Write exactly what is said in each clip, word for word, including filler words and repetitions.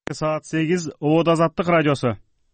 Саат сегиз Обод Азаттык радиосу.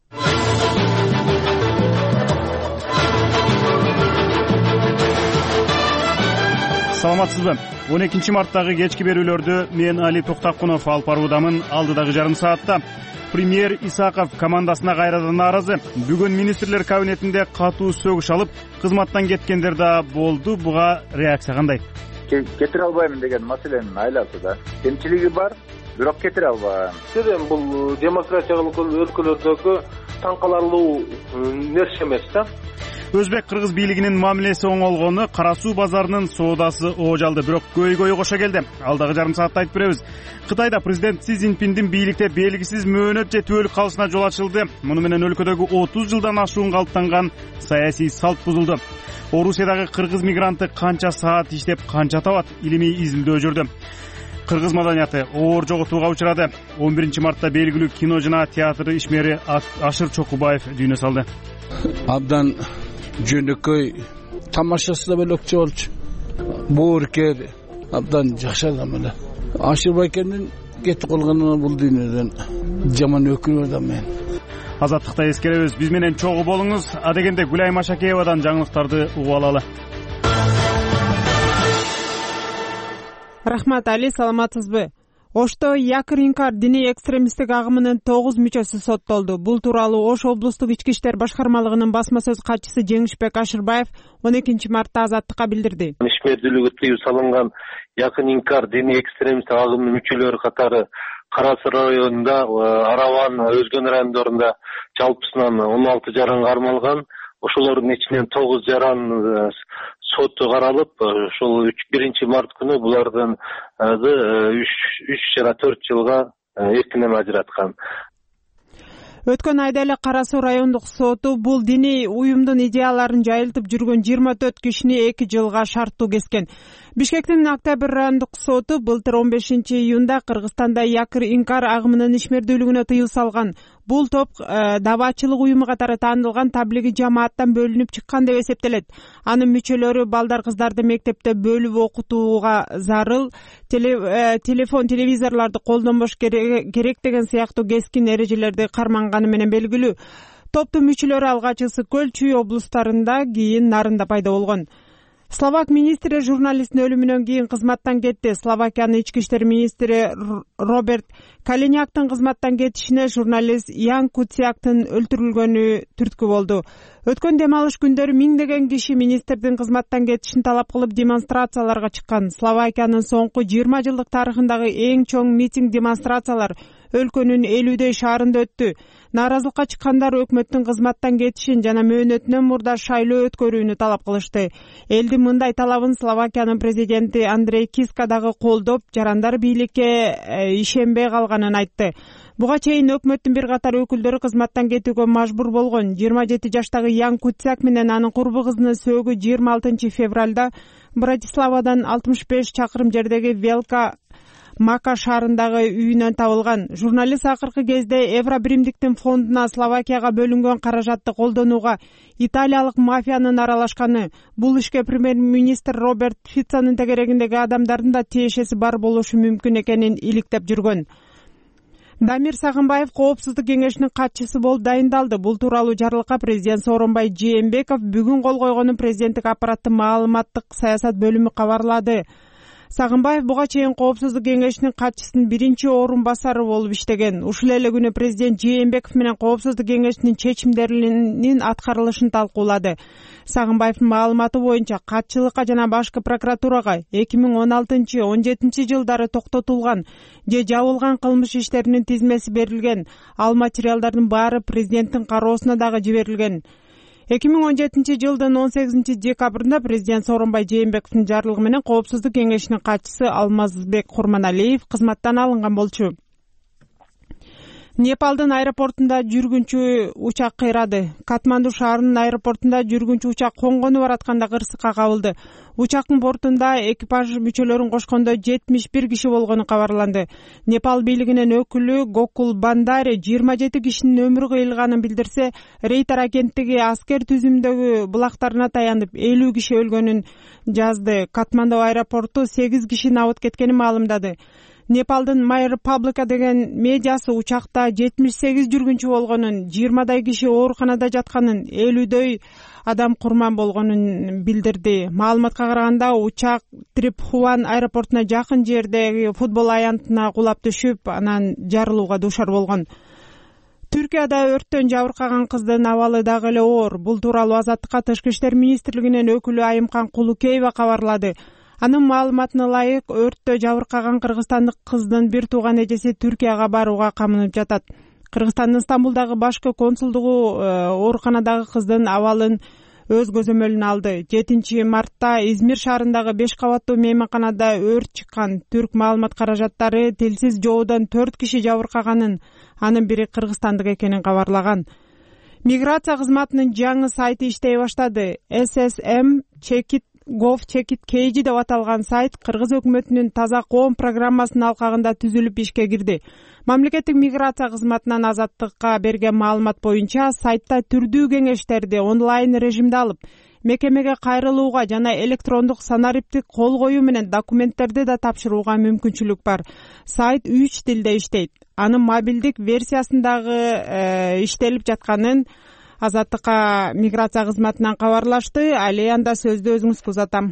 Саламатсызбы? он экинчи марттагы кечки берүүлөрдү мен Али Токтакунов алып баруудамын. Алдыдагы жарым саатта премьер Исаков командасына кайрадан нааразы. Бүгүн министрлер кабинетинде катуу сөгүш алып, кызматтан кеткендер да болду. Буга реакция кандай? Кетире албайм деген маселенин айласыда кемчилиги бар, бирок кетире албайм. Себеби бул демократиялык өлкөлөрдөгү таң каларлуу нерсе эмес да. Өзбек кыргыз бийлигинин мамилеси оңолгону, Кара суу базарынын соодасы оожалды, бирок көйгөйү кошо келди. Алдагы жарым саатта айтып беребиз. Кытайда президент Си Цзиньпиндин бийликте белгисиз мөөнөт жетүүлүк калышына жол ачылды. Муну менен өлкөдөгү отуз жылдан ашуун калыптанган саясий салт бузулду. Орусиядагы кыргыз мигранты канча саат иштеп, канча табат? Илимий изилдөө жүрдү. Кыргыз маданияты оор жоготууга учурады. он биринчи мартта белгилүү кино жана театр ишмери Ашыр Чокубаев дүйнө салды. Абдан жөнөкөй, тамашасы да бөлөкчө болчу. Бооркер абдан жашадым эле. Ашыр байкемдин кетип калганына бул дүйнөдөн жаман өкүнүп атам мен. Азаттыкта эскеребиз. Биз менен чогуу болуңуз. Адегенде Гүлай Машакеевадан жаңылыктарды угуп алалы. Рахмат, Али, саламатсызбы? Ошто Якыр Инкар диний экстремисттик агымынын тогуз мүчөсү соттолду. Бул тууралуу Ош облустук ички иштер башкармалыгынын басма сөз катчысы Жеңишбек Ашырбаев он экинчи мартта Азаттыкка билдирди. Ишмердүүлүгү тыюу салынган Якыр Инкар диний экстремисттик агымынын мүчөлөрү катары Кара Суу районунда, Араван, өзгөн райондорунда жалпысынан он алты жаран кармалган. Ошолордун ичинен тогуз жаран соту каралып, ошол биринчи март күнү булардын үч жана төрт жылга эркинен ажыраткан. Өткөн айда эле Кара Суу райондук соту бул диний уюмдун идеяларын жайылтып жүргөн жыйырма төрт кишини эки жылга шарттуу кескен. Бишкектин Октябрь райондук соту былтыр он бешинчи июнда Кыргызстанда Якыр Инкар агымынын ишмердүүлүгүнө тыюу салган. Бул топ э, давачылык уюму катары таанылган таблиги жамааттан бөлүнүп чыккан деп эсептелет. Анын мүчөлөрү балдар кыздарды мектепте бөлүп окутууга зарыл, теле, э, телефон, телевизорлорду колдонбош керек, керек деген сыяктуу кескин эрежелерди карманганы менен белгилүү. Топтун мүчөлөрү алгач Ысык Көл, Чүй облустарында, кийин Нарында пайда болгон. Словак министри журналисттин өлүмүнөн кийин кызматтан кетти. Словакиянын ички иштер министри Роберт Калиняктын кызматтан кетишине журналист Ян Куцяктын өлтүрүлгөнү түрткү болду. Өткөн дем алыш күндөрү миңдеген киши министрдин кызматтан кетишин талап кылып демонстрацияларга чыккан. Словакиянын соңку жыйырма жылдык тарыхындагы эң чоң митинг демонстрациялар өлкөнүн элүүдөй шаарында өттү. Нааразылыкка чыккандар өкмөттүн кызматтан кетишин жана мөөнөтүнөн мурда шайлоо өткөрүүнү талап кылышты. Элдин мындай талабын Словакиянын президенти Андрей Киска дагы колдоп, жарандар бийликке ишенбей калганын айтты. Буга чейин өкмөттүн бир катар өкүлдөрү кызматтан кетүүгө мажбур болгон. жыйырма жети жаштагы Ян Куцяк менен анын курбу кызынын сөөгү жыйырма алтынчы февралда Братиславадан алтымыш беш чакырым жердеги Велка Мака шаарындагы үйүнөн табылган. Журналист акыркы кезде Евробиримдиктин фондуна Словакияга бөлүнгөн каражатты колдонууга италиялык мафиянын аралашканы, бул ишке премьер-министр Роберт Фицонун тегерегиндеги адамдардын да тиешеси бар болушу мүмкүн экенин иликтеп жүргөн. Дамир Сагынбаев Коопсуздук кеңешинин катчысы болуп дайындалды. Бул тууралуу жарлыкка президент Сооронбай Жээнбеков бүгүн кол койгонун президенттик аппараттын маалыматтык саясат бөлүмү кабарлады. Сагынбаев буга чейин Коопсуздук кеңешинин катчысынын биринчи орун басары болуп иштеген. Ушул эле күнү президент Жээнбеков менен Коопсуздук кеңешинин чечимдеринин аткарылышын талкуулады. Сагынбаевдин маалыматы боюнча катчылыкка жана башкы прокуратурага эки миң он алтынчы он жетинчи жылдары токтотулган же жабылган кылмыш иштеринин тизмеси берилген. Ал материалдардын баары президенттин кароосуна дагы жиберилген. эки миң он жетинчи жылдын он сегизинчи декабрында президент Сооронбай Жээнбековдун жарлыгы менен Коопсуздук кеңешинин катчысы Алмазбек Курманалиев кызматтан алынган болчу. Непалдын аэропортунда жүргүнчү учак кыйрады. Катманду шаарынын аэропортунда жүргүнчү учак коңгону баратканда кырсыкка кабылды. Учактын бортунда экипаж мүчөлөрүн кошкондо жетимиш бир киши болгону кабарланды. Непал бийлигинин өкүлү Гокул Бандари жыйырма жети кишинин өмүрү кыйылганын билдирсе, Рейтер агенттиги аскер түзүмдөгү булактарына таянып элүү киши өлгөнүн жазды. Катманду аэропорту сегиз киши абыт кеткенин маалымдады. Непалдын My Republica деген медиасы учакта жетимиш сегиз жүргүнчү болгонун, жыйырмадай киши ооруканада жатканын, элүүдөй адам курман болгонун билдирди. Маалыматка караганда учак Трипхуан аэропортуна жакын жердеги футбол аянтына кулап түшүп, анан жарылууга дуушар болгон. Түркияда өрттөн жабыркаган кыздын абалы дагы эле оор. Бул тууралуу Азаттыкка Тышкы иштер министрлигинин өкүлү Айымкан Кулукеева кабарлады. Анын маалыматына ылайык, өрттө жабыркаган кыргызстандык кыздын бир тууган эжеси Түркияга барууга камынып жатат. Кыргызстандын Стамбулдагы башкы консулдугу ооруканадагы кыздын абалын өз көзөмөлүнө алды. жетинчи мартта Измир шаарындагы беш кабаттуу мейманканада өрт чыккан. Түрк маалымат каражаттары тилсиз жоодон төрт киши жабыркаганын, анын бири кыргызстандык экенин кабарлаган. Миграция кызматынын жаңы сайты иштей баштады. эс эс эм чекит gov чекит kg деп аталган сайт кыргыз өкмөтүнүн таза коом программасынын алкагында түзүлүп ишке кирди. Мамлекеттик миграция кызматынан Азаттыкка берген маалымат боюнча, сайтта түрдүү кеңештерди онлайн режимде алып, мекемеге кайрылууга жана электрондук санариптик кол коюу менен документтерди да тапшырууга мүмкүнчүлүк бар. Сайт үч тилде иштейт. Анын мобилдик версиясындагы иштелип жатканын Азаттыкка миграция кызматынан кабарлашты. Али анда сөздү өзүңүзгө узатам.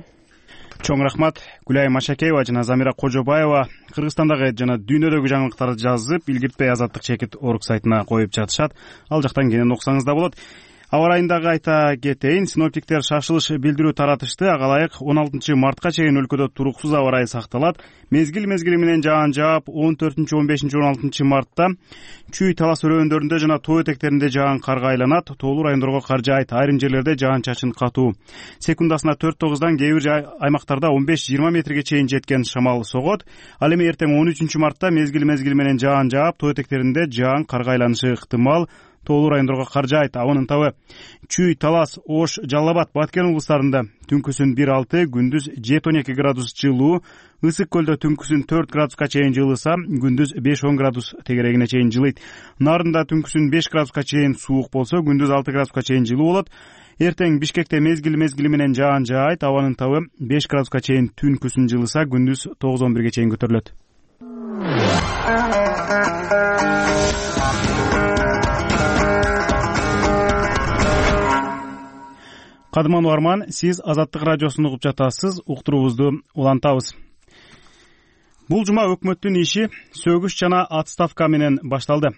Чоң рахмат. Гүлай Машакеева жана Замира Кожобаева Кыргызстандагы жана дүйнөдөгү жаңылыктарды жазып, илгиртпей Азаттык чекит орг сайтына коюп жатышат. Ал жактан кенен окусаңыз да болот. Аба ырайындагы айта кетейин, синоптиктер шашылыш билдирүү таратышты. Ага ылайык он алтынчы мартка чейин өлкөдө туруксуз аба ырайы сакталат. Мезгил мезгили менен жаан жаап, он төртүнчү, он бешинчи, он алтынчы мартта Чүй Талас өрөөндөрүндө жана тоо этектеринде жаан карга айланат. Тоолуу райондорго кар жаайт, айрым жерлерде жаан чачын катуу. Секундасына төрт тогуздан кээ бир аймактарда он беш жыйырма метрге чейин жеткен шамал согот. Ал эми эртең он үчүнчү мартта мезгил мезгили менен жаан жаап, тоо этектеринде жаан карга айланышы ыктымал. Тоолуу райондорго кар жаайт. Абанын табы Чүй, Талас, Ош, Жалал Абад, Баткен облустарында түнкүсүн бир алты, күндүз жети он эки градус жылуу. Ысык көлдө түнкүсүн төрт градуска чейин жылыса, күндүз беш он градус тегерегине чейин жылыйт. Нарында түнкүсүн беш градуска чейин суук болсо, күндүз алты градуска чейин жылуу болот. Эртең Бишкекте мезгил мезгили менен жаан жаайт. Абанын табы беш градуска чейин түнкүсүн жылыса, күндүз тогуз он бирге чейин көтөрүлөт. Кадырман Арман, сиз Азаттык радиосун угуп жатасыз. Уктуруубузду улантабыз. Бул жума өкмөттүн иши сөгүш жана отставка менен башталды.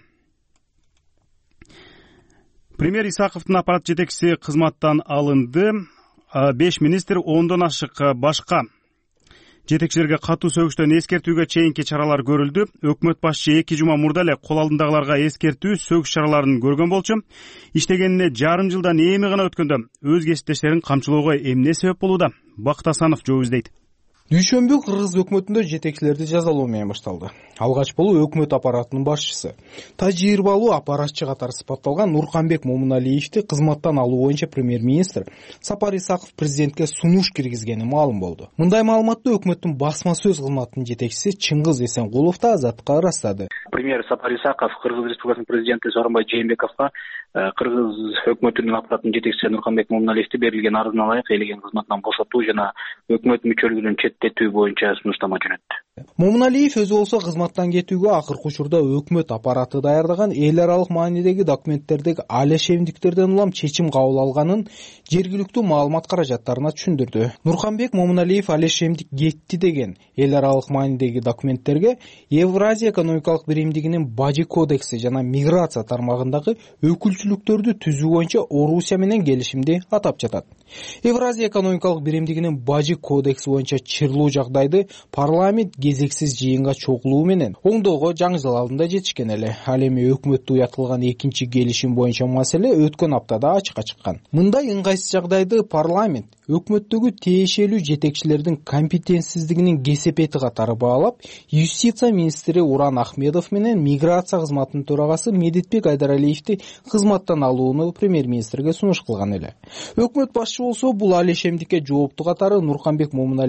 Премьер Исаковдун аппарат жетекчиси кызматтан алынды. беш министр, ондон ашык башка жетекчилерге катуу сөгүштөн эскертүүгө чейинки чаралар көрүлдү. Өкмөт башчы эки жума мурда эле кол алдындагыларга эскертүү, сөгүш чараларын көргөн болчу. Иштегенине жарым жылдан эми гана өткөндө өз кесиптештерин камчылоого эмне себеп болууда? Бакыт Асанов жооп издейт. Дүйшөмбү Кыргыз өкмөтүндө жетекчилерди жазалоо менен башталды. Алгач болуу өкмөт аппаратынын башчысы, тажрыйбалуу аппаратчы катары сыпатталган Нурканбек Момуналиевди кызматтан алуу боюнча премьер-министр Сапар Исаков президентке сунуш киргизгени маалым болду. Мындай маалыматты өкмөттүн басма сөз кызматынын жетекчиси Чыңгыз Эсенкулов да Азаттыкка ырастады. Премьер Сапар Исаков Кыргыз Республикасынын президенти Сооронбай Жээнбековго Кыргыз өкмөтүнүн аппаратынын жетекчиси Нурканбек Момуналиевди берилген арызына ылайык элеген кызматынан бошотуу жана өкмөт мүчөлүгүнөн четтетүү боюнча сунуштама жөнөттү. Момуналиев өзү болсо кызматтан кетүүгө акыркы учурда өкмөт аппараты даярдаган эл аралык маанидеги документтердеги алешемдиктерден улам чечим кабыл алганын жергиликтүү маалымат каражаттарына түшүндүрдү. Нурканбек Момуналиев алешемдик кетти деген эл аралык маанидеги документтерге Евразия экономикалык биримдигинин Бажы кодекси жана миграция тармагындагы өкүлчүлүктөрдү түзүү боюнча Орусия менен келишимди атап жатат. Евразия экономикалык биримдигинин Бажы кодекси боюнча чырлуу жагдайды парламент кезексиз жыйынга чогулуу менен оңдоого жаңы жыл алдында жетишкен эле. Ал эми өкмөттө уятылган экинчи келишим боюнча маселе өткөн аптада ачыкка чыккан. Мындай ыңгайсыз жагдайды парламент өкмөттөгү тиешелүү жетекчилердин компетенсиздигинин кесепети катары баалап, юстиция министри Уран Ахмедов менен миграция кызматынын төрагасы Медетбек Айдаралиевди кызматтан алууну премьер-министрге сунуш кылган эле. Өкмөт башчы болсо бул алешемдикке жоопту катары Нурканбек Момуналиев менен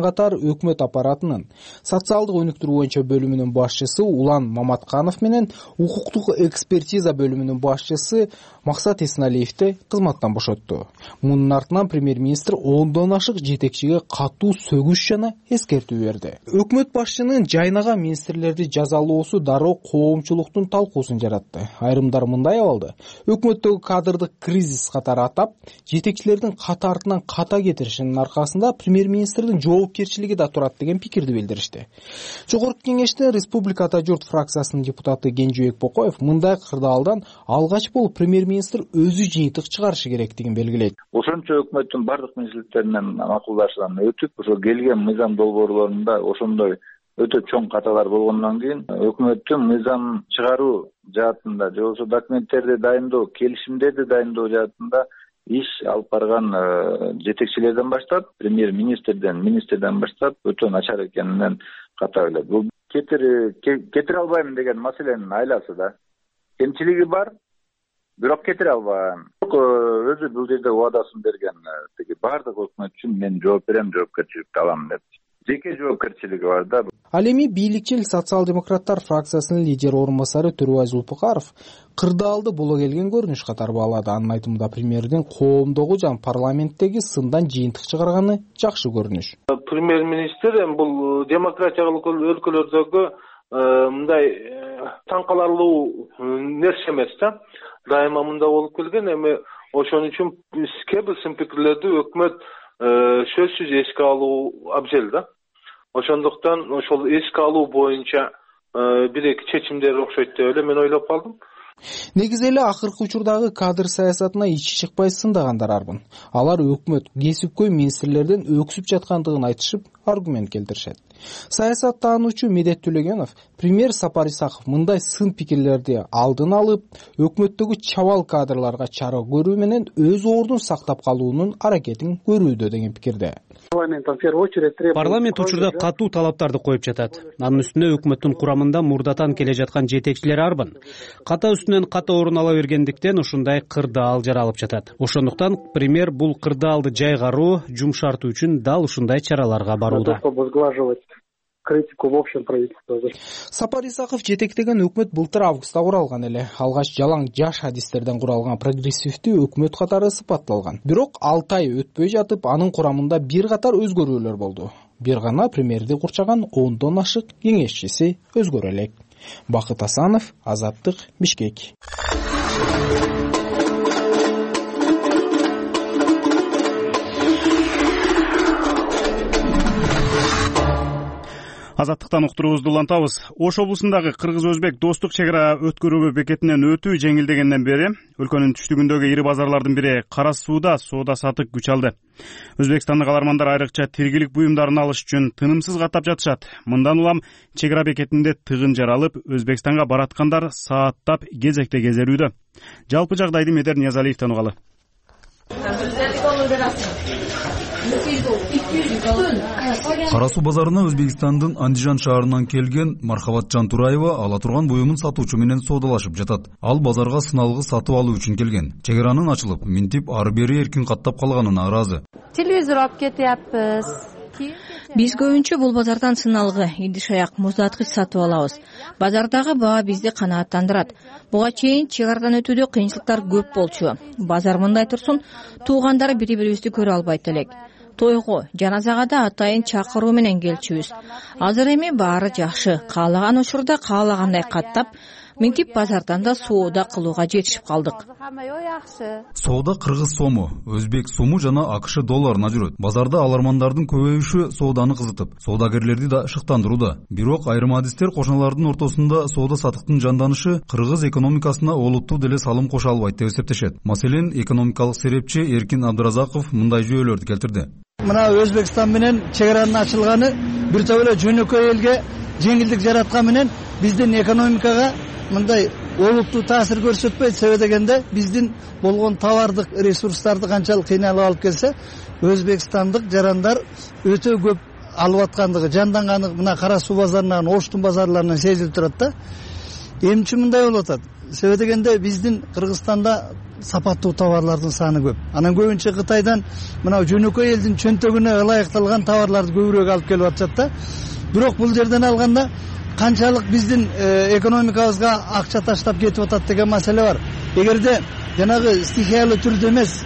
катар өкмөт аппаратынын социалдык өнүктүрүү боюнча бөлүмүнүн башчысы Улан Маматканов менен укуктук экспертиза бөлүмүнүн башчысы Максат Эсеналиевди кызматтан бошотту. Мунун артынан премьер-министр ондон ашык жетекчиге катуу сөгүш жана эскертүү берди. Өкмөт башчынын жайнаган министрлерди жазалоосу дароо коомчулуктун талкуусун жаратты. Айрымдар мындай абалды өкмөттөгү кадрдык кризис катары атап, жетекчилердин ката артынан ката кетиришинин аркасында премьер-министрдин жоопкерчилиги да турат деген пикирди билдиришти. Жогорку кеңештин Республика Ата журт фракциясынын депутаты Кенжебек Бокоев мындай кырдаалдан алгач болуп премьер-министр өзү жыйынтык чыгарышы керектигин белгилейт. Ошончо өкмөттүн бардык министрликтеринен макулдашуудан өтүп, ошо келген мыйзам долбоорлорунда ошондой өтө чоң каталар болгондон кийин өкмөттүн мыйзам чыгаруу жаатында же болбосо документтерди дайындоо, келишимдерди дайындоо жаатында иш алып барган жетекчилерден баштап, премьер-министрден, министрден баштап өтө начар экенинен ката билет. Бул кетире кетире албайм деген маселенин айласы да. Кемчилиги бар, бирок кетире албайм. Өзү бул жерде убадасын берген, тиги бардык өкмөт үчүн мен жооп берем, жоопкерчиликти алам деп. Жеке жоопкерчилиги бар да. Ал эми бийликчил социал-демократтар фракциясынын лидер орун басары Төрөбай Зулпукаров кырдаалды боло келген көрүнүш катары баалады. Анын айтымында премьердин коомдогу жана парламенттеги сындан жыйынтык чыгарганы жакшы көрүнүш. Премьер-министр эми бул демократиялык өлкөлөрдөгү мындай таң каларлуу нерсе эмес да. Дайыма мында болуп келген, эми ошон үчүн кээ бир сын пикирлерди өкмөт сөзсүз эске алуу абзел да. Ошондуктан ошол эске алуу боюнча бир эки чечимдер окшойт деп эле мен ойлоп калдым. Негизи эле акыркы учурдагы кадр саясатына ичи чыкпай сындагандар арбын. Алар өкмөт кесипкөй министрлерден өксүп жаткандыгын айтышып, аргумент келтиришет. Саясаттануучу Медет Төлөгөнов премьер Сапар Исаков мындай сын пикирлерди алдын алып, өкмөттөгү чабал кадрларга чара көрүү менен өз ордун сактап калуунун аракетин көрүүдө деген пикирде. Парламент учурда катуу талаптарды коюп жатат. Анын үстүнө өкмөттүн курамында мурдатан келе жаткан жетекчилер арбын. Ката үстүнөн ката орун ала бергендиктен ушундай кырдаал жаралып жатат. Ошондуктан премьер бул кырдаалды жайгаруу, жумшартуу үчүн дал ушундай чараларга барууда. Критику в общем правительство. Сапар Исаков жетектеген өкмөт былтыр августта куралган эле. Алгач жалаң жаш адистерден куралган прогрессивдүү өкмөт катары сыпатталган. Бирок алты ай өтпөй жатып, анын курамында бир катар өзгөрүүлөр болду. Бир гана премьерди курчаган ондон ашык кеңешчиси өзгөрө элек. Бакыт Асанов, Азаттык, Бишкек. Азаттыктан уктуруубузду улантабыз. Ош облусундагы кыргыз-өзбек достук чек ара өткөрүү бекетинен өтүү жеңилдегенден бери өлкөнүн түштүгүндөгү ири базарлардын бири Кара Сууда соода сатык күч алды. Өзбекстандык алармандар айрыкча тиргилик буюмдарын алыш үчүн тынымсыз каттап жатышат. Мындан улам чек ара бекетинде тыгын жаралып, Өзбекстанга бараткандар сааттап кезекте кезерүүдө. Жалпы жагдайды Медер Ниязалиевден угалы. Кара Суу базарына Өзбекстандын Андижан шаарынан келген Мархабатжан Тураева ала турган буюмун сатуучу менен соодалашып жатат. Ал базарга сыналгы сатып алуу үчүн келген. Чек аранын ачылып, минтип ары бери эркин каттап калганына ыраазы. Телевизор алып кетиаппыз. Биз көбүнчө бул базардан сыналгы, идиш аяк, муздаткыч сатып алабыз. Базардагы баа бизди канааттандырат. Буга чейин чек арадан өтүүдө кыйынчылыктар көп болчу. Базар мындай турсун, туугандар бири-бирибизди көрө албайт элек. Тойго, жаназага да атайын чакыруу менен келчүбүз. Азыр эми баары жакшы. Каалаган учурда каалагандай каттап, минтип базардан да соода кылууга жетишип калдык. Соода кыргыз сому, өзбек суму жана АКШ долларына жүрөт. Базарда алармандардын көбөйүшү сооданы кызытып, соодагерлерди да шыктандырууда. Бирок айрым адистер кошуналардын ортосунда соода сатыктын жанданышы кыргыз экономикасына олуттуу деле салым кошо албайт деп эсептешет. Маселен, экономикалык серепчи Эркин Абдыразаков мындай жүйөлөрдү келтирди. Мына Өзбекстан менен чек аранын ачылганы бир топ эле жөнөкөй элге жеңилдик жараткан менен биздин экономикага мындай олуттуу таасир көрсөтпөйт. Себеби дегенде биздин болгон товардык ресурстарды канчалык кыйналып алып келсе, өзбекстандык жарандар өтө көп алып аткандыгы, жанданганы мына Кара Суу базарынан, Оштун базарларынан сезилип турат да. Эмне үчүн мындай болуп атат? Себеби дегенде биздин Кыргызстанда сапаттуу товарлардын саны көп. Анан көбүнчө Кытайдан мына жөнөкөй элдин чөнтөгүнө ылайыкталган товарларды көбүрөөк алып келип атышат да. Бирок бул жерден алганда канчалык биздин экономикабызга акча таштап кетип атат деген маселе бар. Эгерде жанагы стихиялуу түрдө эмес,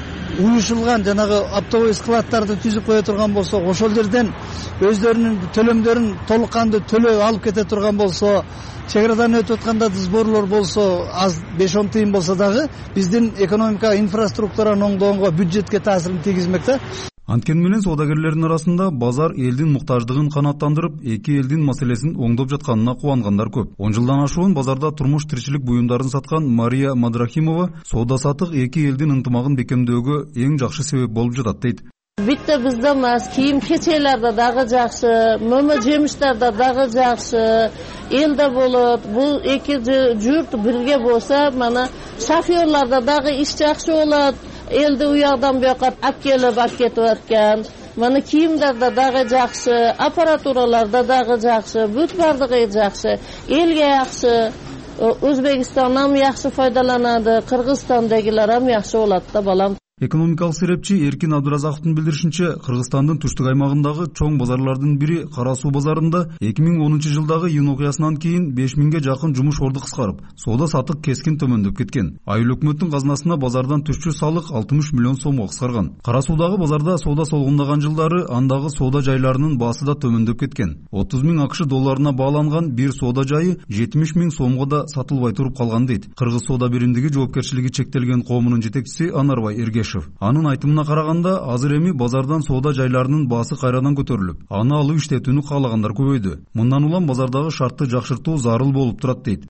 уюшулган жанагы оптовый складдарды түзүп кое турган болсо, ошол жерден өздөрүнүн төлөмдөрүн толук кандуу төлөп алып кете турган болсо, чек арадан өтүп атканда сборлор болсо, аз беш он тыйын болсо дагы биздин экономика инфраструктуранын оңдогонго, бюджетке таасирин тийгизмек да. Анткени менен соодагерлердин арасында базар элдин муктаждыгын канааттандырып, эки элдин маселесин оңдоп жатканына кубангандар көп. он жылдан ашуун базарда турмуш тиричилик буюмдарын саткан Мария Мадрахимова соода сатык эки элдин ынтымагын бекемдөөгө эң жакшы себеп болуп жатат дейт. Битте бизде эмес, кийим кечелерде дагы жакшы, мөмө жемиштерде дагы жакшы, элде болот. Бул эки журт бирге болсо, мана шофёрларда дагы иш жакшы болот. Элди уягдан буяка алып келип алып кетип аткан. Мана кийимдерде дагы жакшы, аппаратураларда дагы жакшы, бүт бардыгы жакшы, элге жакшы. Өзбекстандан жакшы файдаланады, Кыргызстандагылар ham жакшы болот да балам. Экономикалык серепчи Эркин Абдыразаковдун билдиришинче, Кыргызстандын түштүк аймагындагы чоң базарлардын бири Кара Суу базарында эки миң онунчу жылдагы июнь окуясынан кийин беш миңге жакын жумуш орду кыскарып, соода сатык кескин төмөндөп кеткен. Айыл өкмөттүн казынасына базардан түшчү салык алтымыш миллион сомго кыскарган. Кара Суудагы базарда соода солгундаган жылдары андагы соода жайларынын баасы да төмөндөп кеткен. отуз миң акш долларына бааланган бир соода жайы жетимиш миң сомго да сатылбай туруп калган дейт Кыргыз соода биримдиги жоопкерчилиги чектелген коомунун жетекчиси Анарбай Эргешев. Анын айтымына караганда, азыр эми базардан соода жайларынын баасы кайрадан көтөрүлүп, аны алып иштетүүнү каалагандар көбөйдү. Мындан улам базардагы шартты жакшыртуу зарыл болуп турат дейт.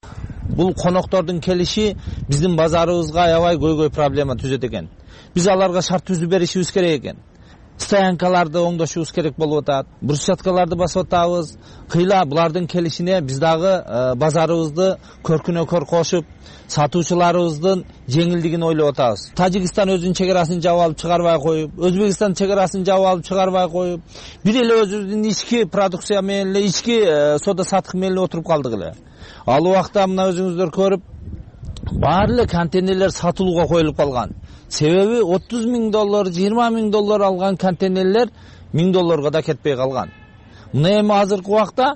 Бул коноктордун келиши биздин базарыбызга аябай көйгөй проблема түзөт экен. Биз аларга шарт түзүп беришибиз керек экен. Стоянкаларды оңдошубуз керек болуп атат. Брусчаткаларды басып атабыз. Кыйла булардын келишине биз дагы базарыбызды көркүнө көр кошуп, сатуучуларыбыздын жеңилдигин ойлоп атабыз. Тажикстан өзүнүн чек арасын жаап алып чыгарбай коюп, Өзбекстан чек арасын жаап алып чыгарбай коюп, бир эле өзүбүздүн ички продукция менен эле, ички соода сатык менен эле отуруп калдык эле. Ал убакта мына өзүңүздөр көрүп, баары контейнерлер сатылууга коюлуп калган. Себеби отуз миң доллар, жыйырма миң доллар алган контейнерлер миң долларга да кетпей калган. Мына эми азыркы убакта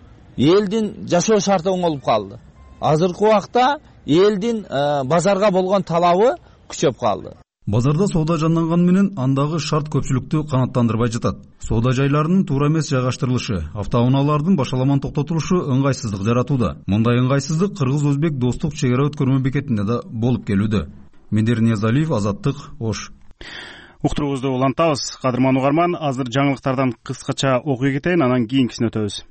элдин жашоо шарты оңолуп калды. Азыркы убакта элдин базарга болгон талабы күчөп калды. Базарда соода жанданган менен андагы шарт көпчүлүктү канааттандырбай жатат. Соода жайларынын туура эмес жайгаштырылышы, автоунаалардын башаламан токтотулушу ыңгайсыздык жаратууда. Мындай ыңгайсыздык Кыргыз-Өзбек достук чек ара өткөрмө бекетинде да болуп келүүдө. Мендер Ниязалиев, Азаттык, Ош. Уктуруубузду улантабыз. Кадырман угарман, азыр жаңылыктардан кыскача окуй кетейин, анан кийинкисине өтөбүз.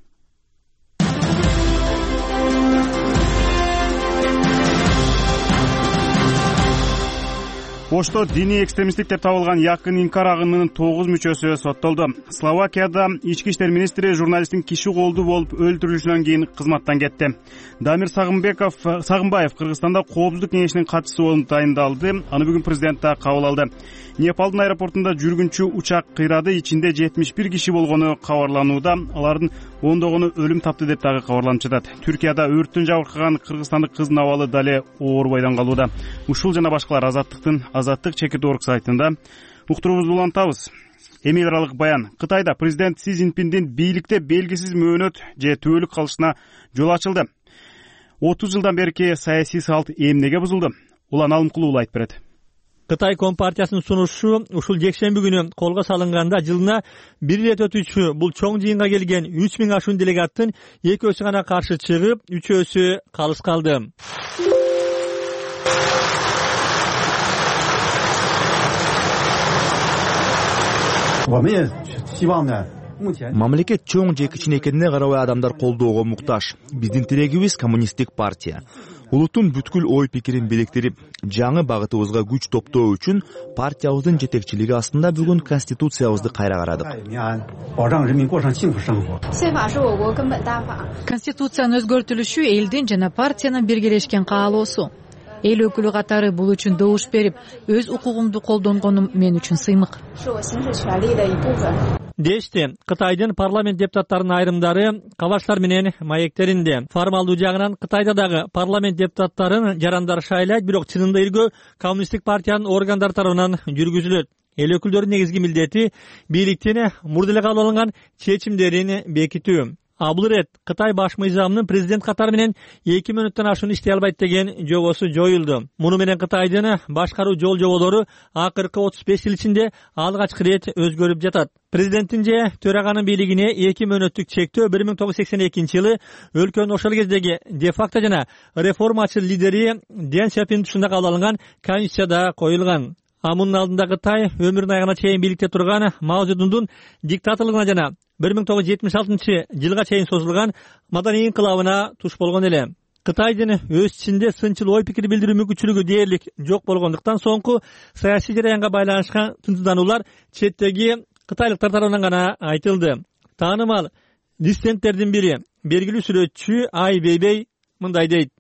Ошто диний экстремисттик деп табылган Якын Инкар агымынын тогуз мүчөсү соттолду. Словакияда ички иштер министри журналисттин киши колдуу болуп өлтүрүлүшүнөн кийин кызматтан кетти. Дамир Сагынбеков, Сагынбаев Кыргызстанда коопсуздук кеңешинин катчысы болуп тайындалды. Аны бүгүн президент да кабыл алды. Непалдын аэропортунда жүргүнчү учак кыйрады, ичинде жетимиш бир киши болгону кабарланууда. Алардын ондогону өлүм тапты деп дагы кабарланып жатат. Түркияда өрттүн жабыркаган кыргызстандык кыздын абалы дале оорубайдан калууда. Ушул жана башкалар Азаттыктын Азаттык чекит орг сайтында. Уктуруубузду улантабыз. Эми эл аралык баян. Кытайда президент Си Цзиньпиндин бийликте белгисиз мөөнөт же түбөлүк калышына жол ачылды. отуз жылдан берки саясий салт эмнеге бузулду? Улан Алымкулуу айтып берет. Кытай Компартиясынын сунушу ушул жекшемби күнү колго салынганда жылына бир ирет өтүүчү бул чоң жыйынга келген үч миң ашуун делегаттын экөөсү гана каршы чыгып, үчөөсү калыс калды. Мамлекет чоң же кичине экенине карабай адамдар колдоого муктаж. Биздин тилегибиз коммунисттик партия. Улуттун бүткүл ой пикирин бириктирип, жаңы багытыбызга күч топтоо үчүн партиябыздын жетекчилиги астында бүгүн конституциябызды кайра карадык. Конституциянын өзгөртүлүшү элдин жана партиянын биргелешкен каалоосу. Эл өкүлү катары бул үчүн добуш берип, өз укугумду колдонгонум мен үчүн сыймык. дешти. Кытайдын парламент депутаттарынын айрымдары кабачлар менен маектеринде. Формалдуу жагынан Кытайда дагы парламент депутаттарын жарандар шайлайт, бирок чынында иргөө коммунисттик партиянын органдары тарабынан жүргүзүлөт. Эл өкүлдөрүнүн негизги милдети бийликтен мурда эле кабыл алынган чечимдерин бекитүү. А бул ирет Кытай баш мыйзамынын президент катары менен эки мүнөттөн ашуун иштей албайт деген жобосу жоюлду. Муну менен Кытайдын башкаруу жол жоболору акыркы отуз беш жыл ичинде алгачкы ирет өзгөрүп жатат. Президенттин же төраганын бийлигине эки мөөнөттүк чектөө бир миң тогуз жүз сексен экинчи жылы өлкөнүн ошол кездеги де факто жана реформачы лидери Дэн Сяопин тушунда кабыл алынган конституцияда коюлган. А мунун алдында Кытай өмүрүнүн аягына чейин бийликте турган Мао Цзэдундун диктаторлугуна жана бир миң тогуз жүз жетимиш алтынчы жылга чейин созулган маданий инкылабына туш болгон эле. Кытайдын өз ичинде сынчыл ой пикир билдирүү мүмкүнчүлүгү дээрлик жок болгондуктан соңку саясий жараянга байланышкан тынчсыздануулар четтеги кытайлыктар тарабынан гана айтылды. Таанымал диссиденттердин бири, белгилүү сүрөтчү Ай Вейвей мындай дейт.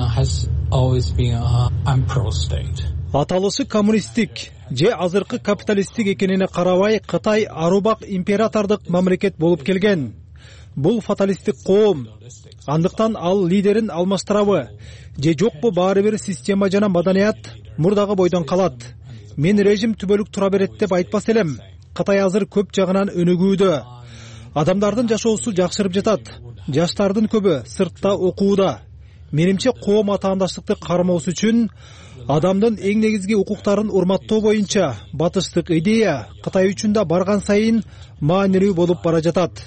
Аталышы коммунисттик же азыркы капиталисттик экенине карабай, Кытай арубак императордук мамлекет болуп келген. Бул фаталисттик коом. Андыктан ал лидерин алмаштырабы же жокпу, баары бир система жана маданият мурдагы бойдон калат. Мен режим түбөлүк тура берет деп айтпас элем. Кытай азыр көп жагынан өнүгүүдө. Адамдардын жашоосу жакшырып жатат. Жаштардын көбү сыртта окууда. Менимче коом атаандаштыкты кармоос үчүн адамдын эң негизги укуктарын урматтоо боюнча батыштык идея Кытай үчүн да барган сайын маанилүү болуп бара жатат.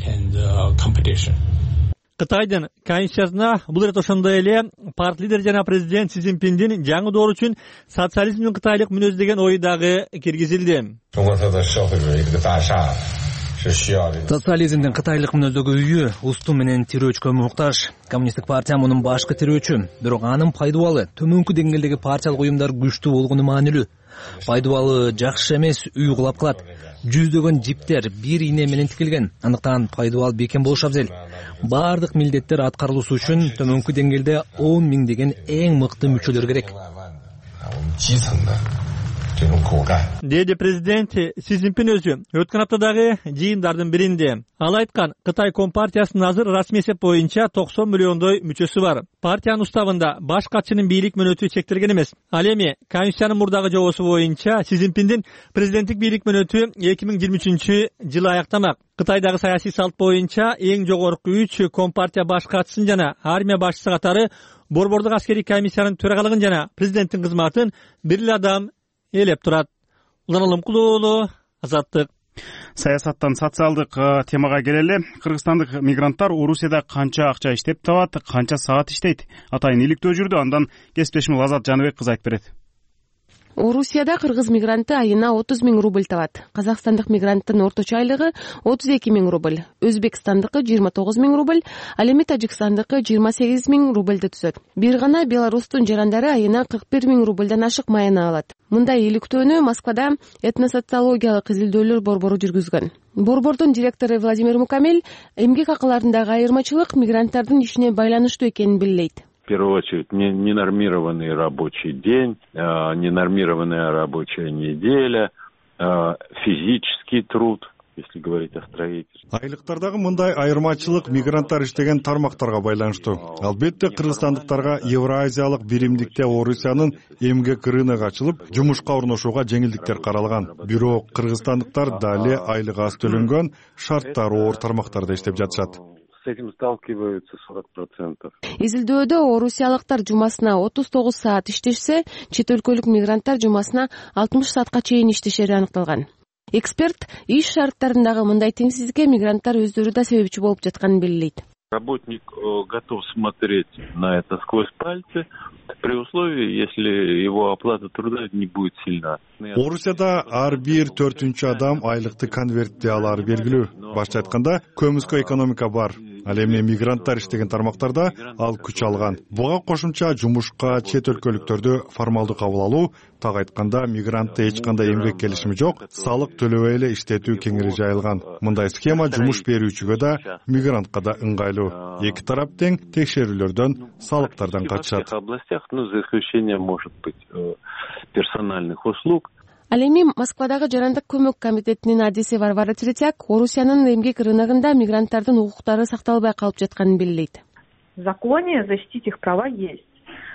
Кытайдын конституциясына бул ирет ошондой эле парт лидер жана президент Си Цзиньпиндин жаңы доор үчүн социализмдин кытайлык мүнөзү деген ой дагы киргизилди. Социализмдин кытайлык мүнөздөгү үйү усту менен тирөөчкө муктаж. Коммунисттик партия мунун башкы тирөөчү, бирок анын пайдубалы төмөнкү деңгээлдеги партиялык уюмдар күчтүү болгону маанилүү. Пайдубалы жакшы эмес үй кулап калат. Жүздөгөн жиптер бир ийне менен тикилген. Андыктан пайдубал бекем болуш абзел. Бардык милдеттер аткарылышы үчүн төмөнкү деңгээлде он миң деген эң мыкты мүчөлөр керек. Деди президент Си Цзиньпин өзү өткөн аптадагы жыйындардын биринде. Ал айткан, Кытай компартиясынын азыр расмий эсеп боюнча токсон миллиондой мүчөсү бар. Партиянын уставында баш катчынын бийлик мөөнөтү чектелген эмес. Ал эми конституциянын мурдагы жобосу боюнча Си Цзиньпиндин президенттик бийлик мөөнөтү эки миң жыйырма үчүнчү жылы аяктамак. Кытайдагы саясий салт боюнча эң жогорку үч компартия баш катчысын жана армия башчысы катары борбордук аскерий комиссиянын төрагалыгын жана президенттин кызматын бир эле адам ээлеп турат. Улан Алымкулуу, Азаттык. Саясаттан социалдык темага келели. Кыргызстандык мигранттар Орусияда канча акча иштеп табат, канча саат иштейт? Атайын иликтөө жүрдү. Андан кесиптешим Азат Жаныбек кыз айтып берет. Орусияда кыргыз мигранты айына отуз миң рубль табат. Казакстандык мигранттын орточо айлыгы отуз эки миң рубль, Өзбекстандыкы жыйырма тогуз миң рубль, ал эми Тажикстандыкы жыйырма сегиз миң рубльди түзөт. Бир гана Беларустун жарандары айына кырк бир миң рубльдан ашык майына алат. Мындай иликтөөнү Москвада этносоциологиялык изилдөөлөр борбору жүргүзгөн. Борбордун директору Владимир Мукамель эмгек акыларындагы айырмачылык мигранттардын ишине байланыштуу экенин белгилейт. В первую очередь, ненормированный рабочий день, ненормированная рабочая неделя, физический труд, если говорить о строительстве. Айлыктардагы мындай айырмачылык мигранттар иштеген тармактарга байланыштуу. Албетте кыргызстандыктарга Евразиялык биримдикте Орусиянын эмгек рыногу ачылып, жумушка орношууга жеңилдиктер каралган. Бирок кыргызстандыктар дали айлыгы аз төлөнгөн, шарттары оор тармактарда иштеп жатышат. С этим сталкиваются сорок процентов. Изилдөөдө орусиялыктар жумасына отуз тогуз саат иштешсе, чет өлкөлүк мигранттар жумасына алтымыш саатка чейин иштешери аныкталган. Эксперт иш шарттарындагы мындай теңсиздикке мигранттар өздөрү да себепчи болуп жатканын белгилейт. Работник готов смотреть на это сквозь пальцы, при условии, если его оплата труда не будет сильна. Орусияда ар бир төртүнчү адам айлыкты конвертте алары белгилүү. Башка айтканда, көмүскө экономика бар. Ал эми мигранттар иштеген тармактарда ал күч алган. Буга кошумча жумушка чет өлкөлүктөрдү формалдуу кабыл алуу, так айтканда мигрантты эч кандай эмгек келишими жок, салык төлөбөй эле иштетүү кеңири жайылган. Мындай схема жумуш берүүчүгө да, мигрантка да ыңгайлуу. Эки тарап тең текшерүүлөрдөн, салыктардан качышат. В областях, ну, за исключением, может быть, персональных услуг. Ал эми Москвадагы жарандык көмөк комитетинин адиси Варвара Третьяк Орусиянын эмгек рыногунда мигранттардын укуктары сакталбай калып жатканын белгилейт. В законе защитить их права есть,